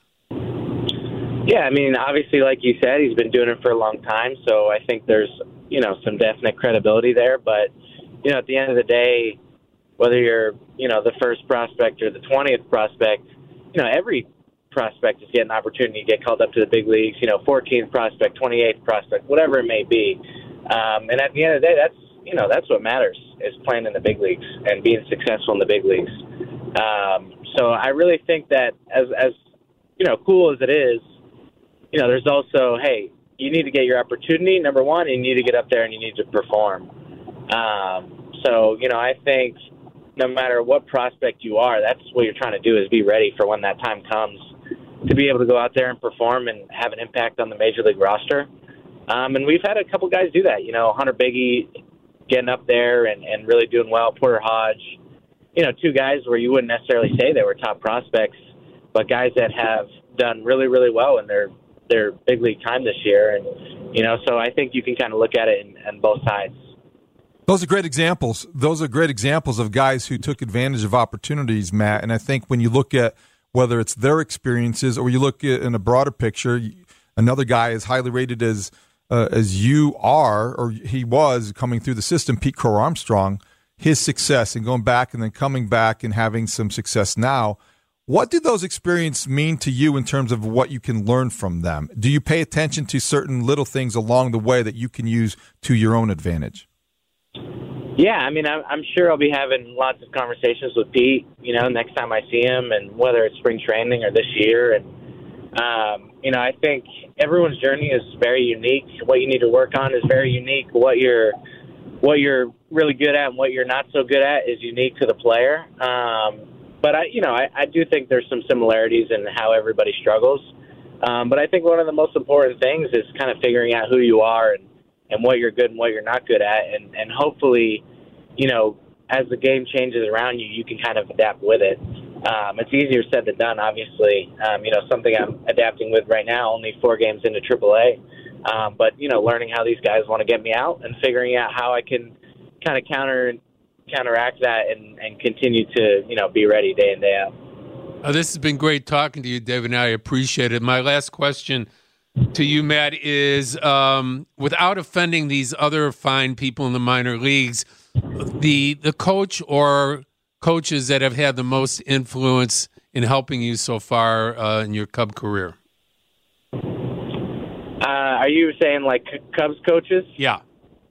Yeah, I mean, obviously, like you said, he's been doing it for a long time, so I think there's, you know, some definite credibility there. But, you know, at the end of the day, whether you're, you know, the first prospect or the twentieth prospect, you know, every prospect is getting an opportunity to get called up to the big leagues, you know, fourteenth prospect, twenty-eighth prospect, whatever it may be. Um, and at the end of the day, that's, you know, that's what matters, is playing in the big leagues and being successful in the big leagues. Um, so I really think that as, as, you know, cool as it is, you know, there's also, hey, you need to get your opportunity, number one, and you need to get up there and you need to perform. Um, so, you know, I think no matter what prospect you are, that's what you're trying to do, is be ready for when that time comes to be able to go out there and perform and have an impact on the major league roster. Um, and we've had a couple guys do that, you know, Hunter Biggie getting up there and, and really doing well, Porter Hodge, you know, two guys where you wouldn't necessarily say they were top prospects, but guys that have done really, really well in their, their big league time this year. And, you know, so I think you can kind of look at it in, in both sides. Those are great examples. Those are great examples of guys who took advantage of opportunities, Matt. And I think when you look at whether it's their experiences or you look at in a broader picture, another guy as highly rated as uh, as you are, or he was coming through the system, Pete Crow Armstrong, his success and going back and then coming back and having some success now. What do those experiences mean to you in terms of what you can learn from them? Do you pay attention to certain little things along the way that you can use to your own advantage? Yeah, I mean, I'm, I'm sure I'll be having lots of conversations with Pete, you know, next time I see him, and whether it's spring training or this year. And, um, you know, I think everyone's journey is very unique. What you need to work on is very unique. What you're, what you're really good at and what you're not so good at is unique to the player. Um, but, I, you know, I, I do think there's some similarities in how everybody struggles. Um, but I think one of the most important things is kind of figuring out who you are and, and what you're good and what you're not good at. And, and hopefully, you know, as the game changes around you, you can kind of adapt with it. Um, it's easier said than done, obviously. Um, you know, something I'm adapting with right now, only four games into triple A. Um, but, you know, learning how these guys want to get me out and figuring out how I can kind of counter counteract that and, and continue to, you know, be ready day in, day out. Uh, this has been great talking to you, David, and I appreciate it. My last question to you, Matt, is um, without offending these other fine people in the minor leagues, the the coach or coaches that have had the most influence in helping you so far uh, in your Cub career? Uh, are you saying like Cubs coaches? Yeah.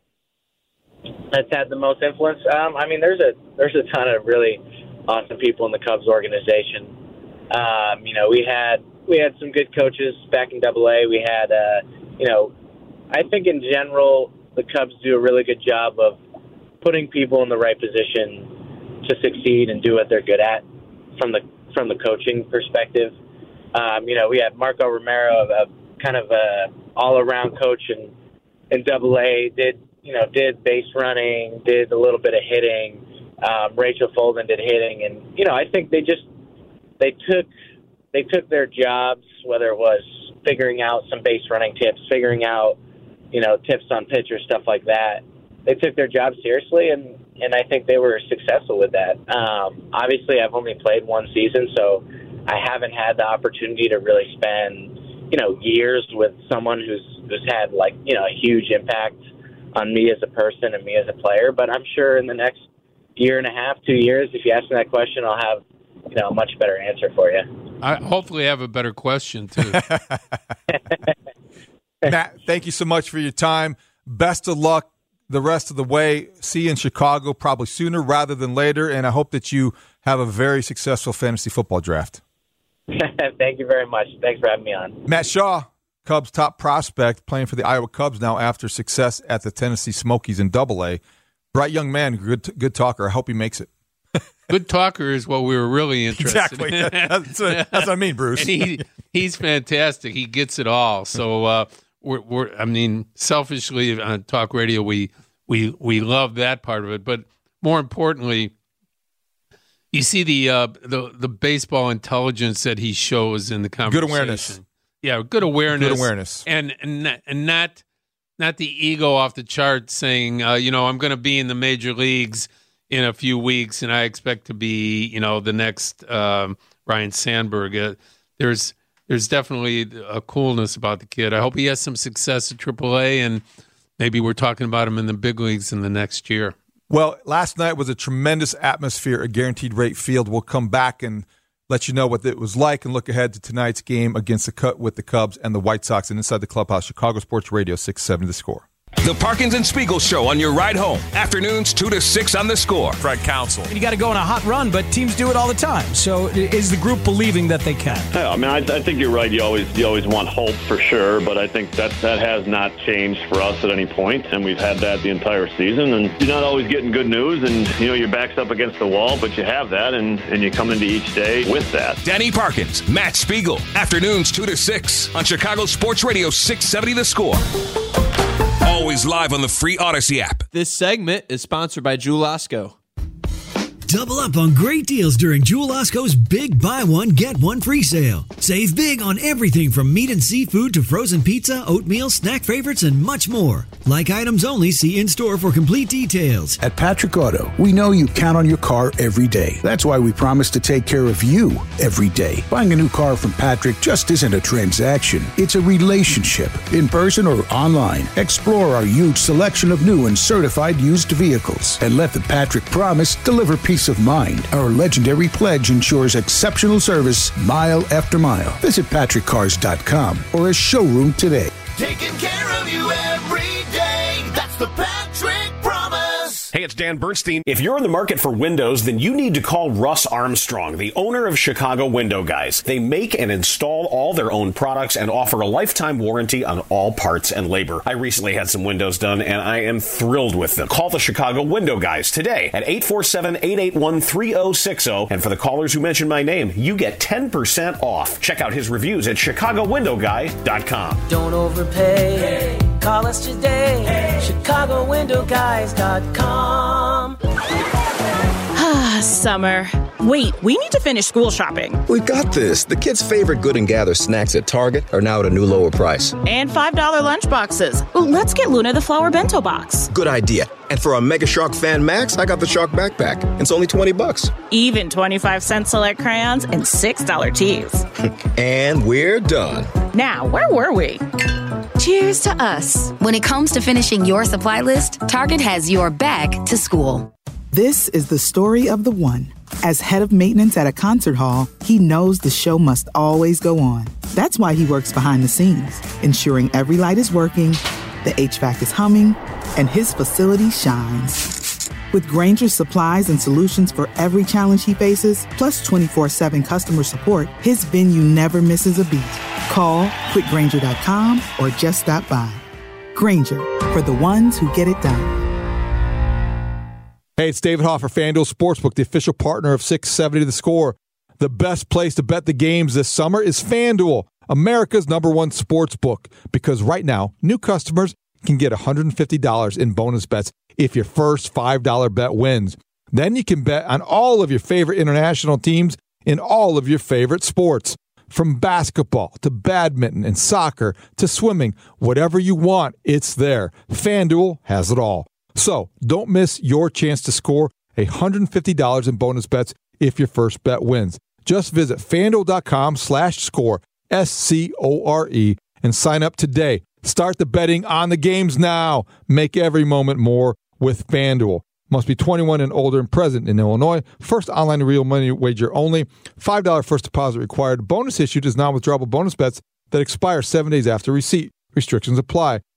That's had the most influence? Um, I mean, there's a there's a ton of really awesome people in the Cubs organization. Um, you know, we had we had some good coaches back in Double A. We had, uh, you know, I think in general the Cubs do a really good job of putting people in the right position to succeed and do what they're good at from the from the coaching perspective. Um, you know, we had Marco Romero, a, kind of a all-around coach in in Double A. Did you know did base running, did a little bit of hitting. Um, Rachel Folden did hitting, and you know, I think they just they took they took their jobs, whether it was figuring out some base running tips, figuring out you know tips on pitchers, stuff like that. They took their job seriously, and, and I think they were successful with that. Um, obviously, I've only played one season, so I haven't had the opportunity to really spend, you know, years with someone who's who's had, like, you know, a huge impact on me as a person and me as a player. But I'm sure in the next year and a half, two years, if you ask me that question, I'll have, you know, a much better answer for you. I hopefully have a better question, too. Matt, thank you so much for your time. Best of luck the rest of the way. See you in Chicago probably sooner rather than later, and I hope that you have a very successful fantasy football draft. Thank you very much. Thanks for having me on. Matt Shaw, Cubs' top prospect, playing for the Iowa Cubs now after success at the Tennessee Smokies in Double A. Bright young man, good good talker. I hope he makes it. Good talker is what we were really interested exactly. in. That's what, that's what I mean, Bruce. And he he's fantastic. He gets it all. So uh, we're, we're I mean, selfishly on talk radio, we we we love that part of it. But more importantly, you see the uh, the the baseball intelligence that he shows in the conversation. Good awareness. Yeah, good awareness. Good awareness. And and not, and not not the ego off the chart saying, uh, you know, I'm going to be in the major leagues in a few weeks, and I expect to be, you know, the next um, Ryan Sandberg. Uh, there's there's definitely a coolness about the kid. I hope he has some success at triple A, and maybe we're talking about him in the big leagues in the next year. Well, last night was a tremendous atmosphere at Guaranteed Rate Field. We'll come back and let you know what it was like and look ahead to tonight's game against the cut with the Cubs and the White Sox and Inside the Clubhouse. Chicago Sports Radio six seventy The Score. The Parkins and Spiegel Show on your ride home. Afternoons two to six on The Score. Fred Counsell. You got to go on a hot run, but teams do it all the time. So is the group believing that they can? Yeah, I mean, I, I think you're right. You always you always want hope for sure, but I think that that has not changed for us at any point, and we've had that the entire season. And you're not always getting good news, and you know your back's up against the wall, but you have that, and, and you come into each day with that. Danny Parkins, Matt Spiegel. Afternoons two to six on Chicago Sports Radio six seventy The Score. Always live on the free Odyssey app. This segment is sponsored by Jewel Osco. Double up on great deals during Jewel Osco's Big Buy One, Get One Free sale. Save big on everything from meat and seafood to frozen pizza, oatmeal, snack favorites, and much more. Like items only, see in-store for complete details. At Patrick Auto, we know you count on your car every day. That's why we promise to take care of you every day. Buying a new car from Patrick just isn't a transaction. It's a relationship. In person or online, explore our huge selection of new and certified used vehicles. And let the Patrick promise deliver peace of mind. Our legendary pledge ensures exceptional service mile after mile. Visit patrick cars dot com or a showroom today. Taking care of you every day. That's the Patrick Promise. Hey, it's Dan Bernstein. If you're in the market for windows, then you need to call Russ Armstrong, the owner of Chicago Window Guys. They make and install all their own products and offer a lifetime warranty on all parts and labor. I recently had some windows done, and I am thrilled with them. Call the Chicago Window Guys today at eight four seven, eight eight one, three oh six oh. And for the callers who mention my name, you get ten percent off. Check out his reviews at chicago window guy dot com. Don't overpay. Hey. Call us today. Hey. chicago window guys dot com. Ah, summer. Wait, we need to finish school shopping. We got this. The kids' favorite Good and Gather snacks at Target are now at a new lower price. And five dollar lunch boxes. Ooh, let's get Luna the Flower Bento Box. Good idea. And for our Mega Shark Fan Max, I got the Shark Backpack. It's only twenty bucks. Even twenty-five cent select crayons and six dollar teas. And we're done. Now, where were we? Cheers to us. When it comes to finishing your supply list, Target has your back to school. This is the story of the one. As head of maintenance at a concert hall, he knows the show must always go on. That's why he works behind the scenes, ensuring every light is working, the H V A C is humming, and his facility shines. With Grainger's supplies and solutions for every challenge he faces, plus twenty-four seven customer support, his venue never misses a beat. Call quick grainger dot com or just stop by. Grainger, for the ones who get it done. Hey, it's David Hoffer, FanDuel Sportsbook, the official partner of six seventy The Score. The best place to bet the games this summer is FanDuel, America's number one sportsbook, because right now, new customers can get one hundred fifty dollars in bonus bets if your first five dollar bet wins. Then you can bet on all of your favorite international teams in all of your favorite sports. From basketball to badminton and soccer to swimming, whatever you want, it's there. FanDuel has it all. So don't miss your chance to score one hundred fifty dollars in bonus bets if your first bet wins. Just visit FanDuel.com slash score, S C O R E, and sign up today. Start the betting on the games now. Make every moment more with FanDuel. Must be twenty-one and older and present in Illinois. First online real money wager only. five dollars first deposit required. Bonus issued is non-withdrawable bonus bets that expire seven days after receipt. Restrictions apply.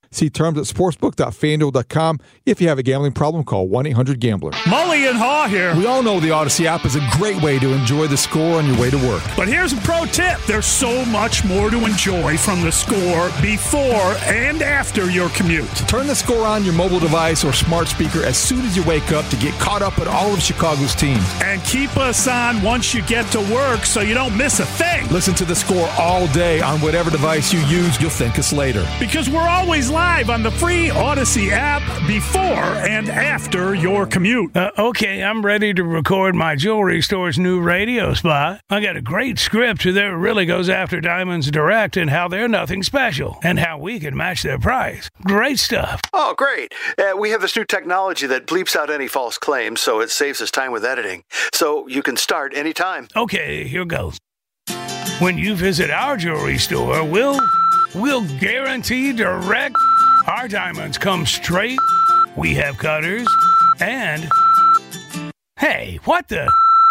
See terms at sportsbook dot fan duel dot com. If you have a gambling problem, call one eight hundred gambler. Mully and Haw here. We all know the Odyssey app is a great way to enjoy the score on your way to work. But here's a pro tip. There's so much more to enjoy from the score before and after your commute. Turn the score on your mobile device or smart speaker as soon as you wake up to get caught up at all of Chicago's teams. And keep us on once you get to work so you don't miss a thing. Listen to the score all day on whatever device you use. You'll thank us later. Because we're always live on the free Odyssey app before and after your commute. Uh, okay, I'm ready to record my jewelry store's new radio spot. I got a great script that really goes after Diamonds Direct and how they're nothing special and how we can match their price. Great stuff. Oh, great. Uh, we have this new technology that bleeps out any false claims, so it saves us time with editing. So you can start anytime. Okay, here goes. When you visit our jewelry store, we'll we'll guarantee direct. Our diamonds come straight. We have cutters. And, hey, what the?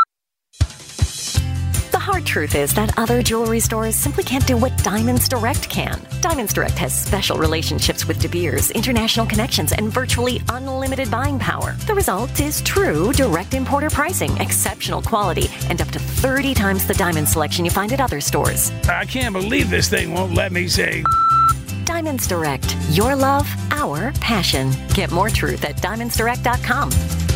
The hard truth is that other jewelry stores simply can't do what Diamonds Direct can. Diamonds Direct has special relationships with De Beers, international connections, and virtually unlimited buying power. The result is true direct importer pricing, exceptional quality, and up to thirty times the diamond selection you find at other stores. I can't believe this thing won't let me say... Diamonds Direct. Your love, our passion. Get more truth at diamonds direct dot com.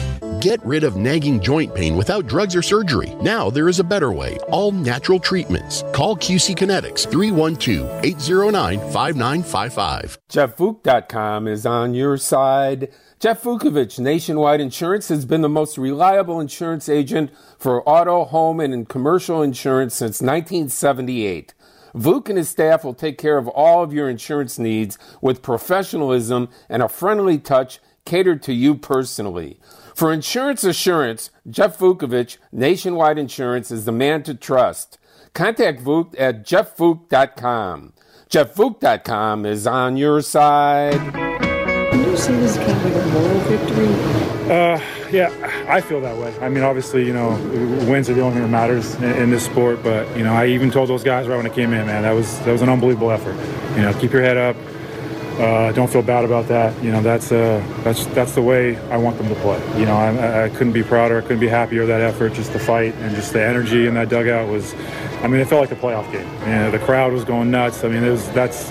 Get rid of nagging joint pain without drugs or surgery. Now there is a better way. All natural treatments. Call Q C Kinetics three one two, eight zero nine, five nine five five. Jeff Vuk dot com is on your side. Jeff Vukovich, Nationwide Insurance, has been the most reliable insurance agent for auto, home, and commercial insurance since nineteen seventy-eight. Vuk and his staff will take care of all of your insurance needs with professionalism and a friendly touch catered to you personally. For insurance assurance, Jeff Vukovich, Nationwide Insurance, is the man to trust. Contact Vuk at jeff vuk dot com. jeff vuk dot com is on your side. Do you see this kind of like a moral victory? Uh, yeah, I feel that way. I mean, obviously, you know, wins are the only thing that matters in, in this sport. But you know, I even told those guys right when I came in, man, that was that was an unbelievable effort. You know, keep your head up. Uh, don't feel bad about that. You know, that's uh, that's that's the way I want them to play. You know, I, I couldn't be prouder. I couldn't be happier of that effort. Just the fight and just the energy in that dugout was. I mean, it felt like a playoff game. Yeah, the crowd was going nuts. I mean, it was that's.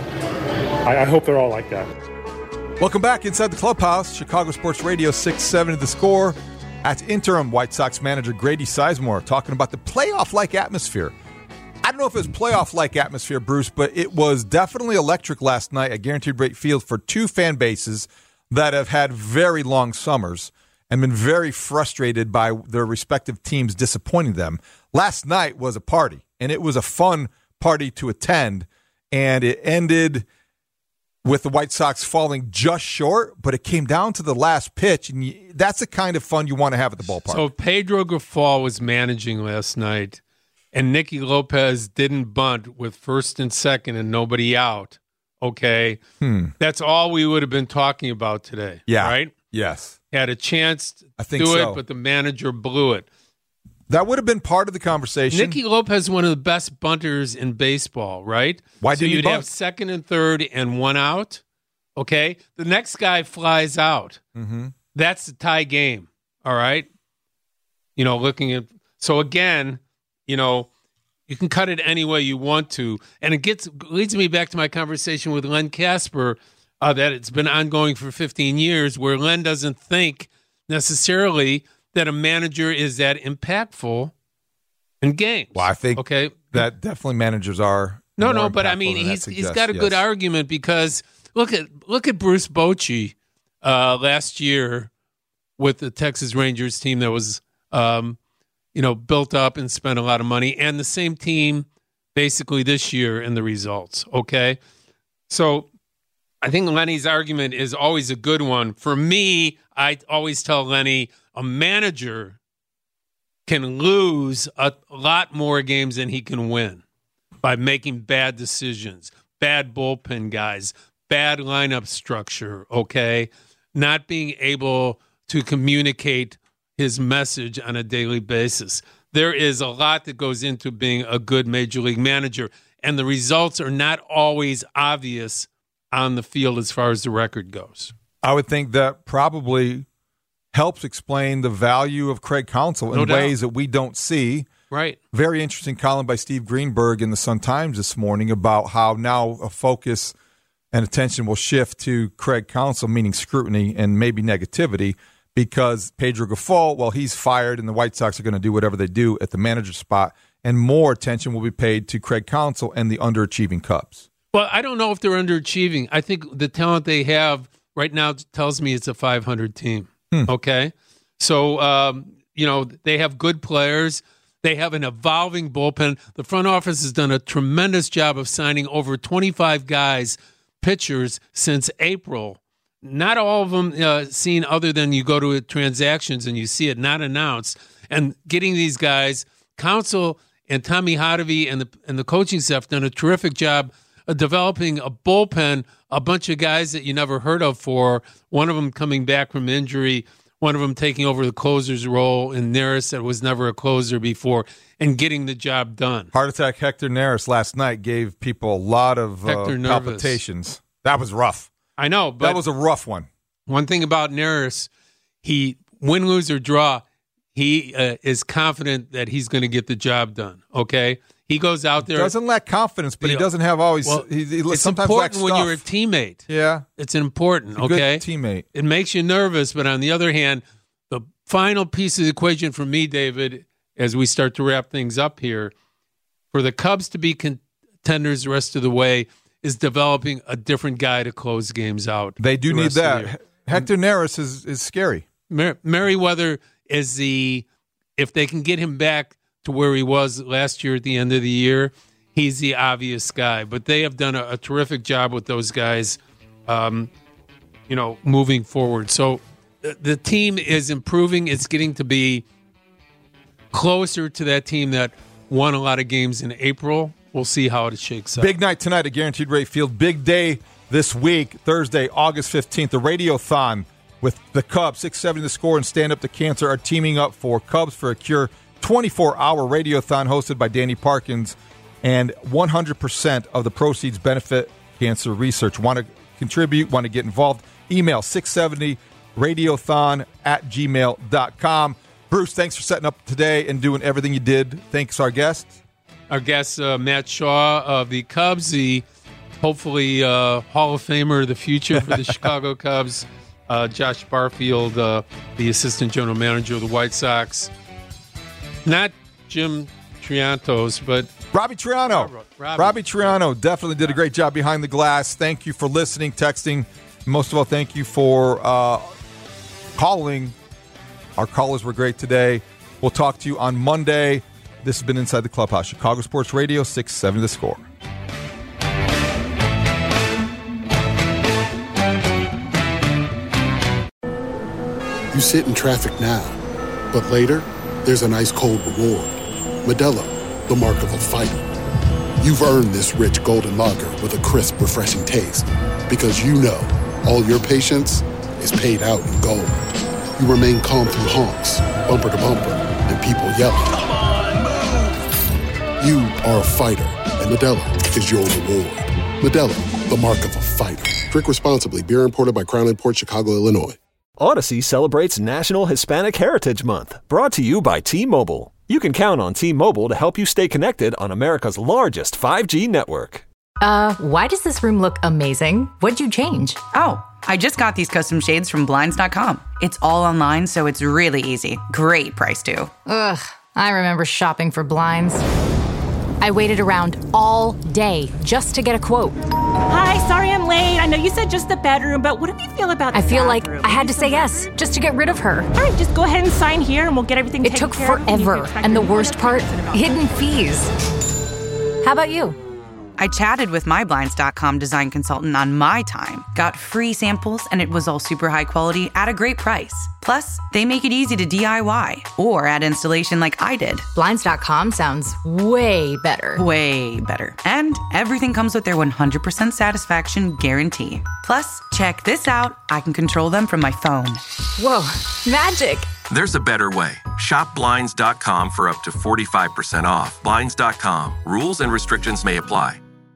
I, I hope they're all like that. Welcome back inside the clubhouse. Chicago Sports Radio six seventy The Score. At interim White Sox manager Grady Sizemore talking about the playoff-like atmosphere. I don't know if it was playoff-like atmosphere, Bruce, but it was definitely electric last night at Guaranteed Rate Field for two fan bases that have had very long summers and been very frustrated by their respective teams disappointing them. Last night was a party, and it was a fun party to attend, and it ended with the White Sox falling just short, but it came down to the last pitch, and you, that's the kind of fun you want to have at the ballpark. So Pedro Grifol was managing last night, and Nicky Lopez didn't bunt with first and second and nobody out, okay? Hmm. That's all we would have been talking about today, Yeah. right? Yes. Had a chance to I think do so. it, but the manager blew it. That would have been part of the conversation. Nicky Lopez is one of the best bunters in baseball, right? Why so did he you'd bunt? have second and third and one out, okay? The next guy flies out. Mm-hmm. That's the tie game, all right? You know, looking at – so, again, you know, you can cut it any way you want to. And it gets leads me back to my conversation with Len Casper uh, that it's been ongoing for fifteen years, where Len doesn't think necessarily – that a manager is that impactful in games. Well, I think okay. that definitely managers are. No, more no, but I impactful mean, than that he's he's suggests, got a good yes. argument because look at look at Bruce Bochy uh, last year with the Texas Rangers team that was, um, you know, built up and spent a lot of money, and the same team basically this year in the results. Okay, so I think Lenny's argument is always a good one. For me, I always tell Lenny, a manager can lose a lot more games than he can win by making bad decisions, bad bullpen guys, bad lineup structure, okay? Not being able to communicate his message on a daily basis. There is a lot that goes into being a good major league manager, and the results are not always obvious on the field as far as the record goes. I would think that probably helps explain the value of Craig Counsell in No doubt. ways that we don't see. Right. Very interesting column by Steve Greenberg in the Sun-Times this morning about how now a focus and attention will shift to Craig Counsell, meaning scrutiny and maybe negativity, because Pedro Grifol, well, he's fired and the White Sox are going to do whatever they do at the manager spot, and more attention will be paid to Craig Counsell and the underachieving Cubs. Well, I don't know if they're underachieving. I think the talent they have right now tells me it's a five hundred team. Hmm. Okay? So, um, you know, they have good players. They have an evolving bullpen. The front office has done a tremendous job of signing over twenty-five guys, pitchers, since April. Not all of them uh, seen other than you go to transactions and you see it not announced. And getting these guys, Counsell and Tommy Hotovy and the and the coaching staff done a terrific job of developing a bullpen, a bunch of guys that you never heard of for, one of them coming back from injury, one of them taking over the closer's role in Neris that was never a closer before, and getting the job done. Heart attack Hector Neris last night gave people a lot of uh, Hector palpitations. That was rough. I know, but that was a rough one. One thing about Neris, he win, lose, or draw, he uh, is confident that he's going to get the job done. Okay, he goes out there. Doesn't lack confidence, but he doesn't have always. Well, he, he it's sometimes important lacks when stuff. you're a teammate. Yeah, it's important. He's a good okay, teammate. It makes you nervous, but on the other hand, the final piece of the equation for me, David, as we start to wrap things up here, for the Cubs to be contenders the rest of the way, is developing a different guy to close games out. They do the need rest of the that. year. Hector Neris is, is scary. Mer- Merriweather is the, if they can get him back to where he was last year at the end of the year, he's the obvious guy. But they have done a, a terrific job with those guys, um, you know, moving forward. So the, the team is improving. It's getting to be closer to that team that won a lot of games in April. We'll see how it shakes out. Big night tonight at Guaranteed Rate Field. Big day this week, Thursday, August fifteenth. The Radiothon with the Cubs, six seventy The Score, and Stand Up to Cancer are teaming up for Cubs for a Cure. twenty-four hour radiothon hosted by Danny Parkins, and one hundred percent of the proceeds benefit cancer research. Want to contribute, want to get involved? Email six seventy radiothon at gmail dot com. Bruce, thanks for setting up today and doing everything you did. Thanks, our guests. Our guest, uh, Matt Shaw of the Cubs, the hopefully uh, Hall of Famer of the future for the Chicago Cubs. Uh, Josh Barfield, uh, the assistant general manager of the White Sox. Not Jim Triantos, but Robbie Triano. Robbie. Robbie Triano definitely did a great job behind the glass. Thank you for listening, texting. Most of all, thank you for uh, calling. Our callers were great today. We'll talk to you on Monday. This has been Inside the Clubhouse, Chicago Sports Radio, six seventy The Score. You sit in traffic now, but later, there's an ice-cold reward. Modelo, the mark of a fighter. You've earned this rich golden lager with a crisp, refreshing taste. Because you know, all your patience is paid out in gold. You remain calm through honks, bumper to bumper, and people yelling. You are a fighter, and Modelo is your reward. Modelo, the mark of a fighter. Drink responsibly. Beer imported by Crown Imports, Chicago, Illinois. Odyssey celebrates National Hispanic Heritage Month, brought to you by T-Mobile. You can count on T-Mobile to help you stay connected on America's largest five G network. Uh, why does this room look amazing? What'd you change? Oh, I just got these custom shades from Blinds dot com. It's all online, so it's really easy. Great price, too. Ugh, I remember shopping for blinds. I waited around all day just to get a quote. Hi, sorry I'm late. I know you said just the bedroom, but what do you feel about the I feel like bathroom? I had to say yes just to get rid of her. All right, just go ahead and sign here and we'll get everything It taken took care of. forever, and the worst part, hidden fees. How about you? I chatted with my Blinds dot com design consultant on my time, got free samples, and it was all super high quality at a great price. Plus, they make it easy to D I Y or add installation like I did. Blinds dot com sounds way better. Way better. And everything comes with their one hundred percent satisfaction guarantee. Plus, check this out. I can control them from my phone. Whoa, magic. There's a better way. Shop Blinds dot com for up to forty-five percent off. Blinds dot com. Rules and restrictions may apply. From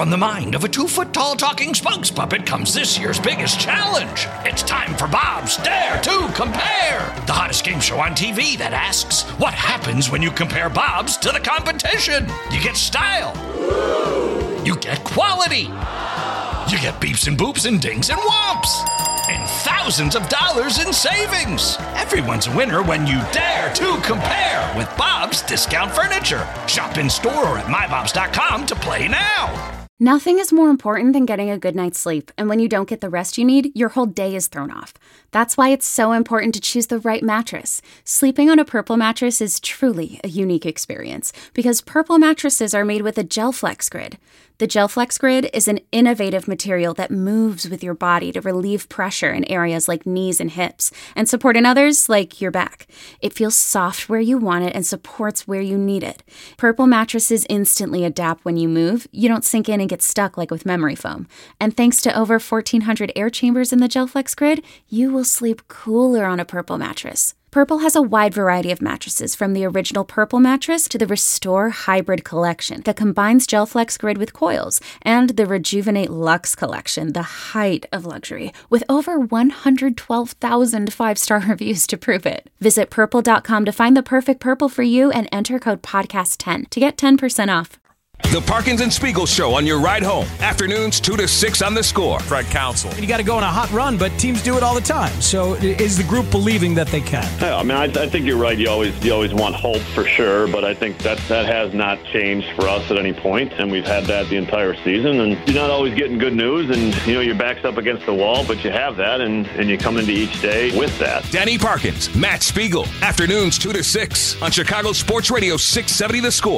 From the mind of a two-foot-tall talking spokes puppet comes this year's biggest challenge. It's time for Bob's Dare to Compare, the hottest game show on T V that asks, what happens when you compare Bob's to the competition? You get style. You get quality. You get beeps and boops and dings and whomps. And thousands of dollars in savings. Everyone's a winner when you dare to compare with Bob's Discount Furniture. Shop in store or at my bobs dot com to play now. Nothing is more important than getting a good night's sleep, and when you don't get the rest you need, your whole day is thrown off. That's why it's so important to choose the right mattress. Sleeping on a Purple mattress is truly a unique experience, because Purple mattresses are made with a GelFlex Grid. The GelFlex Grid is an innovative material that moves with your body to relieve pressure in areas like knees and hips, and support in others like your back. It feels soft where you want it and supports where you need it. Purple mattresses instantly adapt when you move. You don't sink in and get stuck like with memory foam. And thanks to over fourteen hundred air chambers in the GelFlex Grid, you will sleep cooler on a Purple mattress. Purple has a wide variety of mattresses, from the original Purple mattress to the Restore Hybrid collection that combines GelFlex Grid with coils, and the Rejuvenate Luxe collection, the height of luxury, with over one hundred twelve thousand five-star reviews to prove it. Visit purple dot com to find the perfect Purple for you and enter code podcast ten to get ten percent off. The Parkins and Spiegel Show on your ride home. Afternoons two to six on The Score. Fred Counsell. You got to go on a hot run, but teams do it all the time. So is the group believing that they can? Yeah, I mean, I, I think you're right. You always you always want hope for sure, but I think that that has not changed for us at any point, and we've had that the entire season. And you're not always getting good news, and you know your back's up against the wall, but you have that, and, and you come into each day with that. Danny Parkins, Matt Spiegel. Afternoons two to six on Chicago Sports Radio six seventy The Score.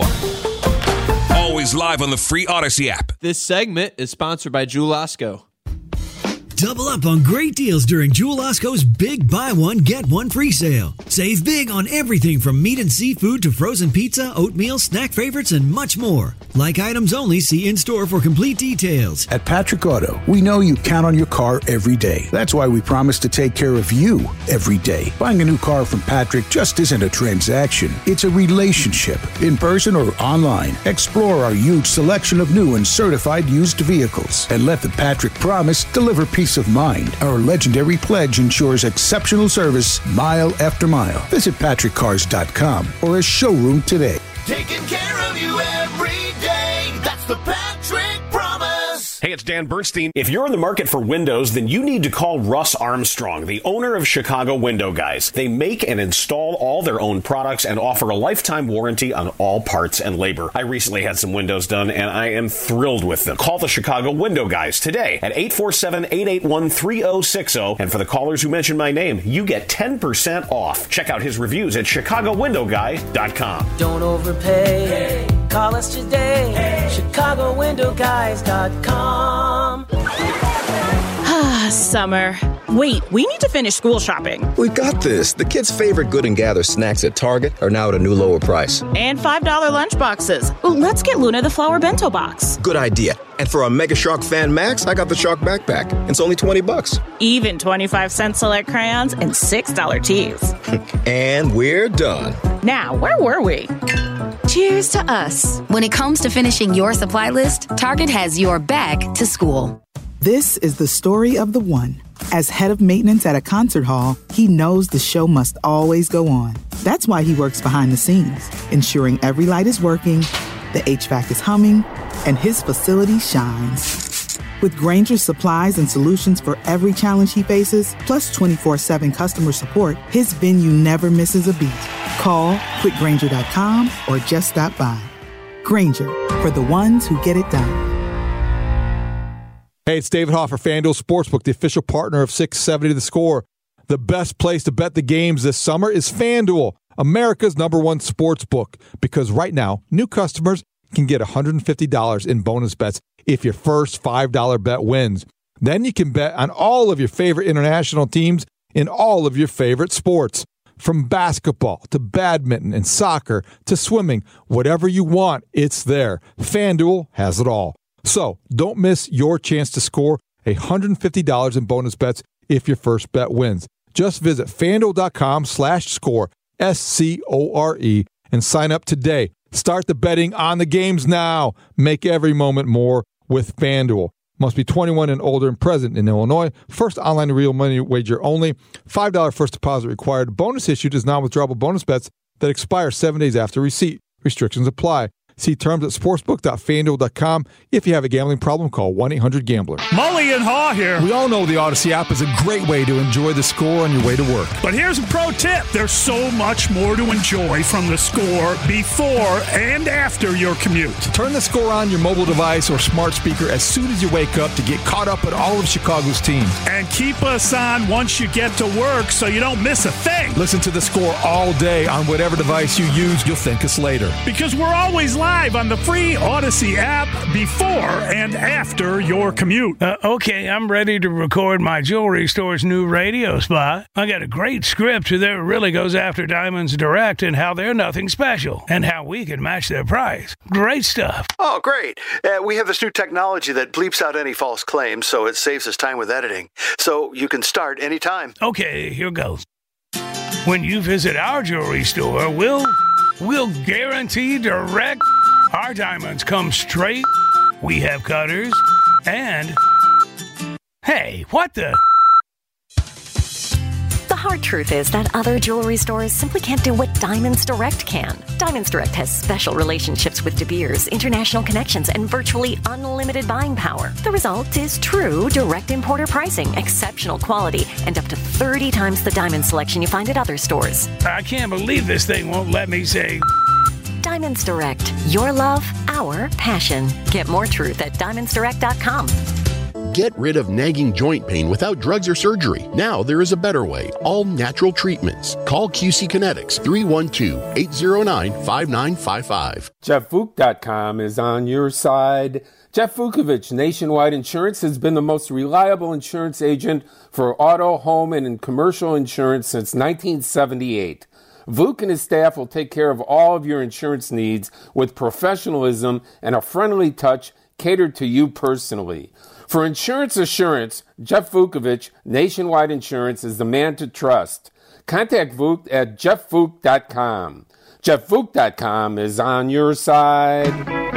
Always live on the free Odyssey app. This segment is sponsored by Jewel Osco. Double up on great deals during Jewel Osco's Big Buy One, Get One Free sale. Save big on everything from meat and seafood to frozen pizza, oatmeal, snack favorites, and much more. Like items only, see in-store for complete details. At Patrick Auto, we know you count on your car every day. That's why we promise to take care of you every day. Buying a new car from Patrick just isn't a transaction. It's a relationship. In person or online, explore our huge selection of new and certified used vehicles. And let the Patrick promise deliver peace of mind. Our legendary pledge ensures exceptional service mile after mile. Visit patrick cars dot com or a showroom today. Taking care of you every day. That's the Patrick Promise. Hey, it's Dan Bernstein. If you're in the market for windows, then you need to call Russ Armstrong, the owner of Chicago Window Guys. They make and install all their own products and offer a lifetime warranty on all parts and labor. I recently had some windows done, and I am thrilled with them. Call the Chicago Window Guys today at eight four seven, eight eight one, three oh six oh. And for the callers who mention my name, you get ten percent off. Check out his reviews at chicago window guy dot com. Don't overpay. Hey. Call us today. Hey. chicago window guys dot com. Ah, summer. Wait, we need to finish school shopping. We got this. The kids' favorite Good and Gather snacks at Target are now at a new lower price. And five dollar lunch boxes. Ooh, let's get Luna the Flower Bento Box. Good idea. And for our Mega Shark Fan Max, I got the Shark Backpack. It's only twenty bucks. Even twenty-five cent select crayons and six dollar teas. And we're done. Now, where were we? Cheers to us. When it comes to finishing your supply list, Target has your back to school. This is the story of the one. As head of maintenance at a concert hall, he knows the show must always go on. That's why he works behind the scenes, ensuring every light is working, the H V A C is humming, and his facility shines. With Grainger's supplies and solutions for every challenge he faces, plus twenty-four seven customer support, his venue never misses a beat. Call quick grainger dot com or just stop by. Grainger, for the ones who get it done. Hey, it's David Hoff for FanDuel Sportsbook, the official partner of six seventy The Score. The best place to bet the games this summer is FanDuel, America's number one sportsbook, because right now, new customers can get one hundred fifty dollars in bonus bets if your first five dollar bet wins. Then you can bet on all of your favorite international teams in all of your favorite sports. From basketball to badminton and soccer to swimming, whatever you want, it's there. FanDuel has it all. So don't miss your chance to score one hundred fifty dollars in bonus bets if your first bet wins. Just visit FanDuel.com slash score, S C O R E, and sign up today. Start the betting on the games now. Make every moment more. with FanDuel. Must be twenty-one and older and present in Illinois. First online real money wager only. five dollars first deposit required. Bonus issued is non-withdrawable bonus bets that expire seven days after receipt. Restrictions apply. See terms at sportsbook dot fan duel dot com. If you have a gambling problem, call one eight hundred gambler. Mully and Haw here. We all know the Odyssey app is a great way to enjoy the score on your way to work. But here's a pro tip. There's so much more to enjoy from the score before and after your commute. Turn the score on your mobile device or smart speaker as soon as you wake up to get caught up on all of Chicago's teams. And keep us on once you get to work so you don't miss a thing. Listen to the score all day on whatever device you use. You'll thank us later. Because we're always live on the free Odyssey app before and after your commute. Uh, okay, I'm ready to record my jewelry store's new radio spot. I got a great script that really goes after Diamonds Direct and how they're nothing special and how we can match their price. Great stuff. Oh, great. Uh, we have this new technology that bleeps out any false claims, so it saves us time with editing. So you can start anytime. Okay, here goes. When you visit our jewelry store, we'll, we'll guarantee direct. Our diamonds come straight. We have cutters. And, hey, what the? The hard truth is that other jewelry stores simply can't do what Diamonds Direct can. Diamonds Direct has special relationships with De Beers, international connections, and virtually unlimited buying power. The result is true direct importer pricing, exceptional quality, and up to thirty times the diamond selection you find at other stores. I can't believe this thing won't let me say... Diamonds Direct. Your love, our passion. Get more truth at diamonds direct dot com. Get rid of nagging joint pain without drugs or surgery. Now there is a better way. All natural treatments. Call Q C Kinetics three one two, eight zero nine, five nine five five. Jeff Vuk dot com is on your side. Jeff Vukovich, Nationwide Insurance, has been the most reliable insurance agent for auto, home, and commercial insurance since nineteen seventy-eight. Vuk and his staff will take care of all of your insurance needs with professionalism and a friendly touch catered to you personally. For insurance assurance, Jeff Vukovich, Nationwide Insurance, is the man to trust. Contact Vuk at jeff vuk dot com. jeff vuk dot com is on your side.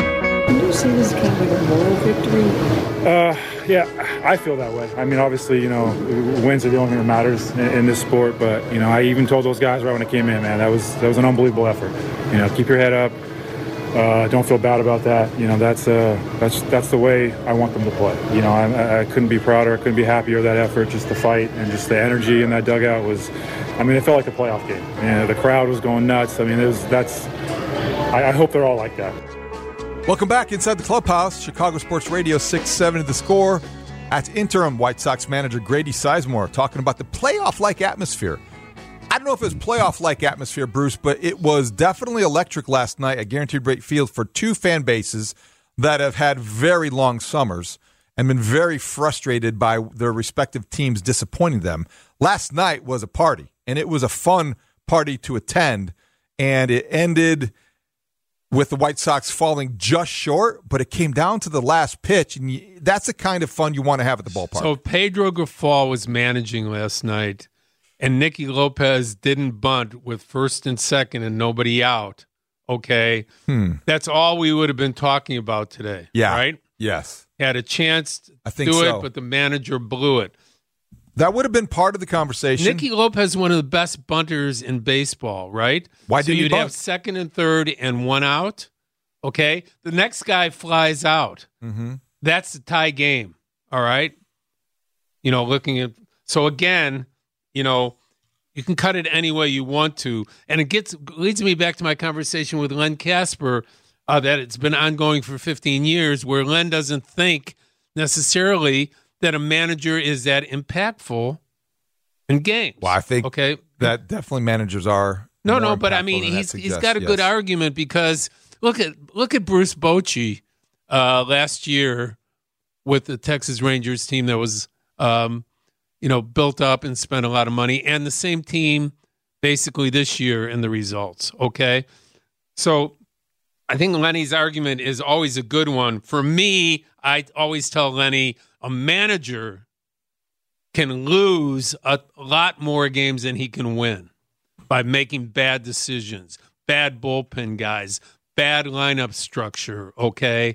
Did you see this kind of like a moral victory? Uh, yeah, I feel that way. I mean, obviously, you know, wins are the only thing that matters in, in this sport. But you know, I even told those guys right when I came in, man, that was that was an unbelievable effort. You know, keep your head up. Uh, don't feel bad about that. You know, that's uh, that's that's the way I want them to play. You know, I, I couldn't be prouder. I couldn't be happier of that effort. Just the fight and just the energy in that dugout was. I mean, it felt like a playoff game. And the crowd was going nuts. I mean, it was that's. I, I hope they're all like that. Welcome back inside the clubhouse. Chicago Sports Radio six seventy The Score. At interim White Sox manager Grady Sizemore talking about the playoff-like atmosphere. I don't know if it was playoff-like atmosphere, Bruce, but it was definitely electric last night at Guaranteed Rate Field for two fan bases that have had very long summers and been very frustrated by their respective teams disappointing them. Last night was a party, and it was a fun party to attend, and it ended with the White Sox falling just short, but it came down to the last pitch, and you, that's the kind of fun you want to have at the ballpark. So Pedro Grifol was managing last night, and Nicky Lopez didn't bunt with first and second and nobody out, okay? Hmm. That's all we would have been talking about today, yeah. right? Yes. Had a chance to I think do so. it, but the manager blew it. That would have been part of the conversation. Nicky Lopez is one of the best bunters in baseball, right? Why so did he you'd bunt? have second and third and one out, okay? The next guy flies out. Mm-hmm. That's the tie game, all right? You know, looking at – so, again, you know, you can cut it any way you want to. And it gets leads me back to my conversation with Len Casper uh, that it's been ongoing for fifteen years, where Len doesn't think necessarily – that a manager is that impactful in games. Well, I think okay. that definitely managers are. No, no, but I mean, he's he's got a yes. good argument because look at look at Bruce Bochy uh, last year with the Texas Rangers team that was, um, you know, built up and spent a lot of money, and the same team basically this year in the results. Okay, so I think Lenny's argument is always a good one. For me, I always tell Lenny, a manager can lose a lot more games than he can win by making bad decisions, bad bullpen guys, bad lineup structure, okay?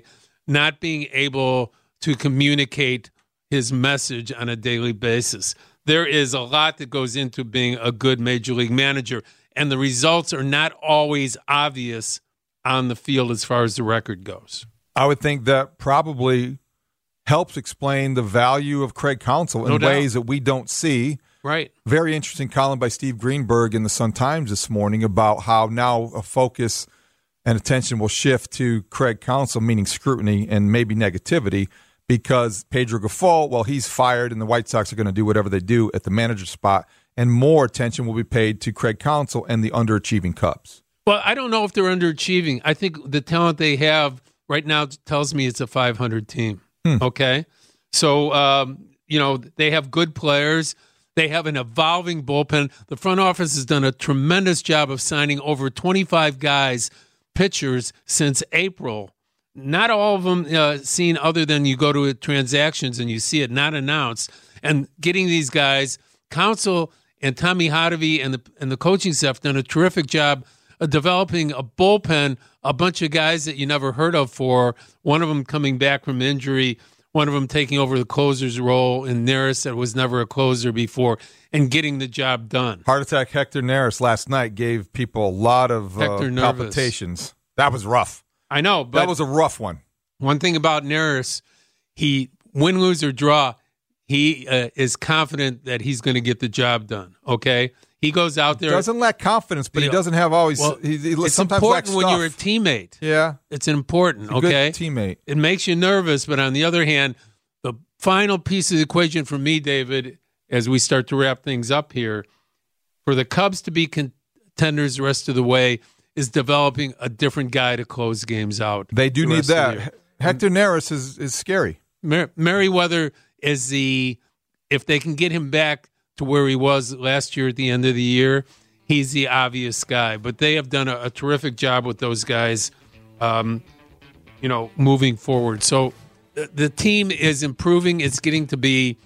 not being able to communicate his message on a daily basis. There is a lot that goes into being a good major league manager, and the results are not always obvious on the field as far as the record goes. I would think that probably helps explain the value of Craig Counsell in No doubt. ways that we don't see. Right. Very interesting column by Steve Greenberg in the Sun-Times this morning about how now a focus and attention will shift to Craig Counsell, meaning scrutiny and maybe negativity, because Pedro Grifol, well, he's fired and the White Sox are going to do whatever they do at the manager spot, and more attention will be paid to Craig Counsell and the underachieving Cubs. Well, I don't know if they're underachieving. I think the talent they have right now tells me it's a five hundred team. Hmm. Okay? So, um, you know, they have good players. They have an evolving bullpen. The front office has done a tremendous job of signing over twenty-five guys, pitchers, since April. Not all of them uh, seen other than you go to transactions and you see it not announced. And getting these guys, Counsell and Tommy Hotovy and the and the coaching staff done a terrific job of developing a bullpen, a bunch of guys that you never heard of for, one of them coming back from injury, one of them taking over the closer's role in Neris that was never a closer before, and getting the job done. Heart attack Hector Neris last night gave people a lot of uh, palpitations. That was rough. I know, but that was a rough one. One thing about Neris, he win, lose, or draw, he uh, is confident that he's going to get the job done. Okay, he goes out there. Doesn't lack confidence, but he doesn't have always. Well, he, he it's sometimes important when stuff. you're a teammate. Yeah, it's important. He's a okay, good teammate. It makes you nervous, but on the other hand, the final piece of the equation for me, David, as we start to wrap things up here, for the Cubs to be contenders the rest of the way, is developing a different guy to close games out. They do the need that. Hector and, Neris is, is scary. Mer- Merriweather is the, if they can get him back to where he was last year at the end of the year, he's the obvious guy. But they have done a, a terrific job with those guys, um, you know, moving forward. So the, the team is improving. It's getting to be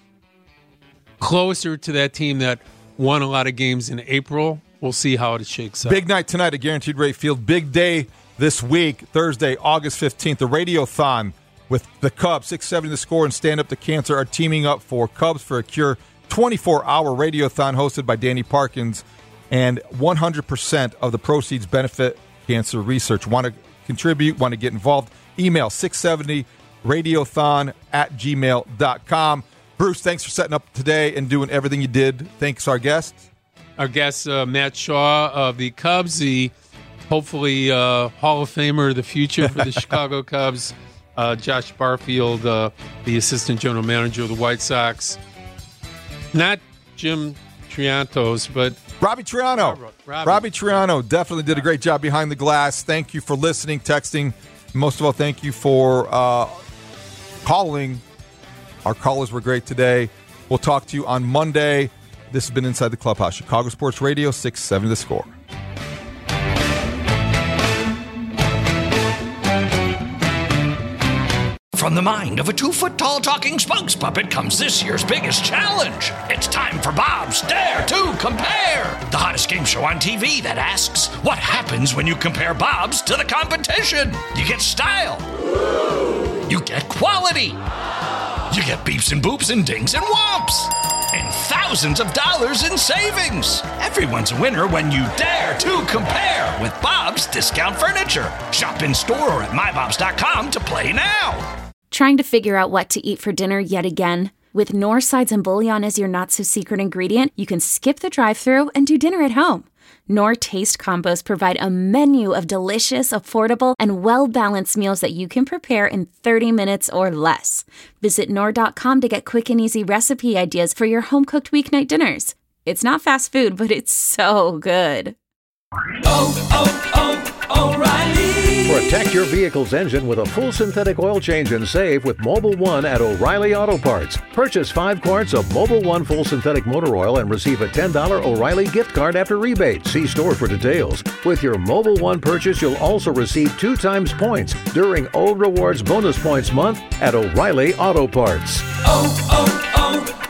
closer to that team that won a lot of games in April. We'll see how it shakes out. Big night tonight at Guaranteed Rate Field. Big day this week, Thursday, August fifteenth. The Radiothon with the Cubs, six seventy The Score, and Stand Up to Cancer are teaming up for Cubs for a Cure. twenty-four hour Radiothon hosted by Danny Parkins, and one hundred percent of the proceeds benefit cancer research. Want to contribute, want to get involved? Email six seventy radiothon at gmail dot com. Bruce, thanks for setting up today and doing everything you did. Thanks our guests. Our guest, uh, Matt Shaw of the Cubs, the hopefully uh, Hall of Famer of the future for the Chicago Cubs. Uh, Josh Barfield, uh, the assistant general manager of the White Sox. Not Jim Triantos, but Robbie Triano. Robbie. Robbie Triano definitely did a great job behind the glass. Thank you for listening, texting. Most of all, thank you for uh, calling. Our callers were great today. We'll talk to you on Monday. This has been Inside the Clubhouse, Chicago Sports Radio, six seventy The Score. From the mind of a two-foot-tall talking spokes puppet comes this year's biggest challenge. It's time for Bob's Dare to Compare, the hottest game show on T V that asks, what happens when you compare Bob's to the competition? You get style. You get quality. You get beeps and boops and dings and whomps. And thousands of dollars in savings. Everyone's a winner when you dare to compare with Bob's Discount Furniture. Shop in store or at my bobs dot com to play now. Trying to figure out what to eat for dinner yet again? With Knorr sides and bouillon as your not-so-secret ingredient, you can skip the drive-thru and do dinner at home. Knorr Taste Combos provide a menu of delicious, affordable, and well-balanced meals that you can prepare in thirty minutes or less. Visit Knorr dot com to get quick and easy recipe ideas for your home-cooked weeknight dinners. It's not fast food, but it's so good. Oh, oh, oh, O'Reilly! Protect your vehicle's engine with a full synthetic oil change and save with Mobil one at O'Reilly Auto Parts. Purchase five quarts of Mobil one full synthetic motor oil and receive a ten dollars O'Reilly gift card after rebate. See store for details. With your Mobil one purchase, you'll also receive two times points during O Rewards Bonus Points Month at O'Reilly Auto Parts. Oh,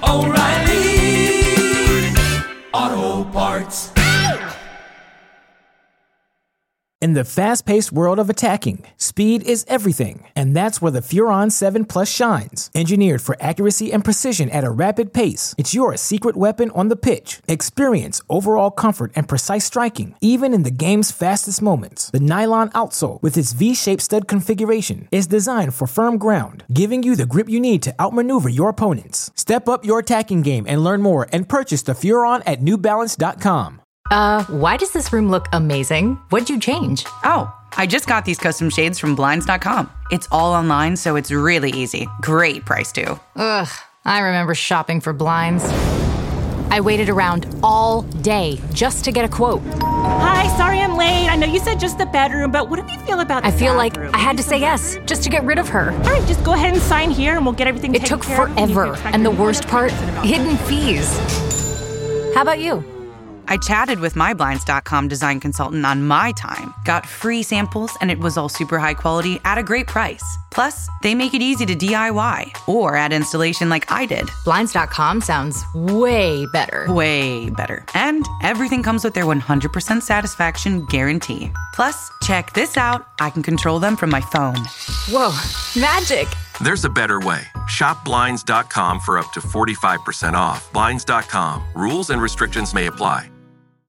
oh, oh, O'Reilly Auto Parts. In the fast-paced world of attacking, speed is everything, and that's where the Furon seven Plus shines. Engineered for accuracy and precision at a rapid pace, it's your secret weapon on the pitch. Experience overall comfort and precise striking, even in the game's fastest moments. The nylon outsole, with its V-shaped stud configuration, is designed for firm ground, giving you the grip you need to outmaneuver your opponents. Step up your attacking game and learn more and purchase the Furon at new balance dot com. Uh, why does this room look amazing? What'd you change? Oh, I just got these custom shades from blinds dot com. It's all online, so it's really easy. Great price, too. Ugh, I remember shopping for blinds. I waited around all day just to get a quote. Hi, sorry I'm late. I know you said just the bedroom, but what do you feel about the I feel bathroom? like I had to say yes, just to get rid of her. All right, just go ahead and sign here and we'll get everything It taken took care of. forever, and the worst part, hidden fees. How about you? I chatted with my blinds dot com design consultant on my time, got free samples, and it was all super high quality at a great price. Plus, they make it easy to D I Y or add installation like I did. blinds dot com sounds way better. Way better. And everything comes with their one hundred percent satisfaction guarantee. Plus, check this out. I can control them from my phone. Whoa, magic. There's a better way. Shop blinds dot com for up to forty-five percent off. blinds dot com. Rules and restrictions may apply.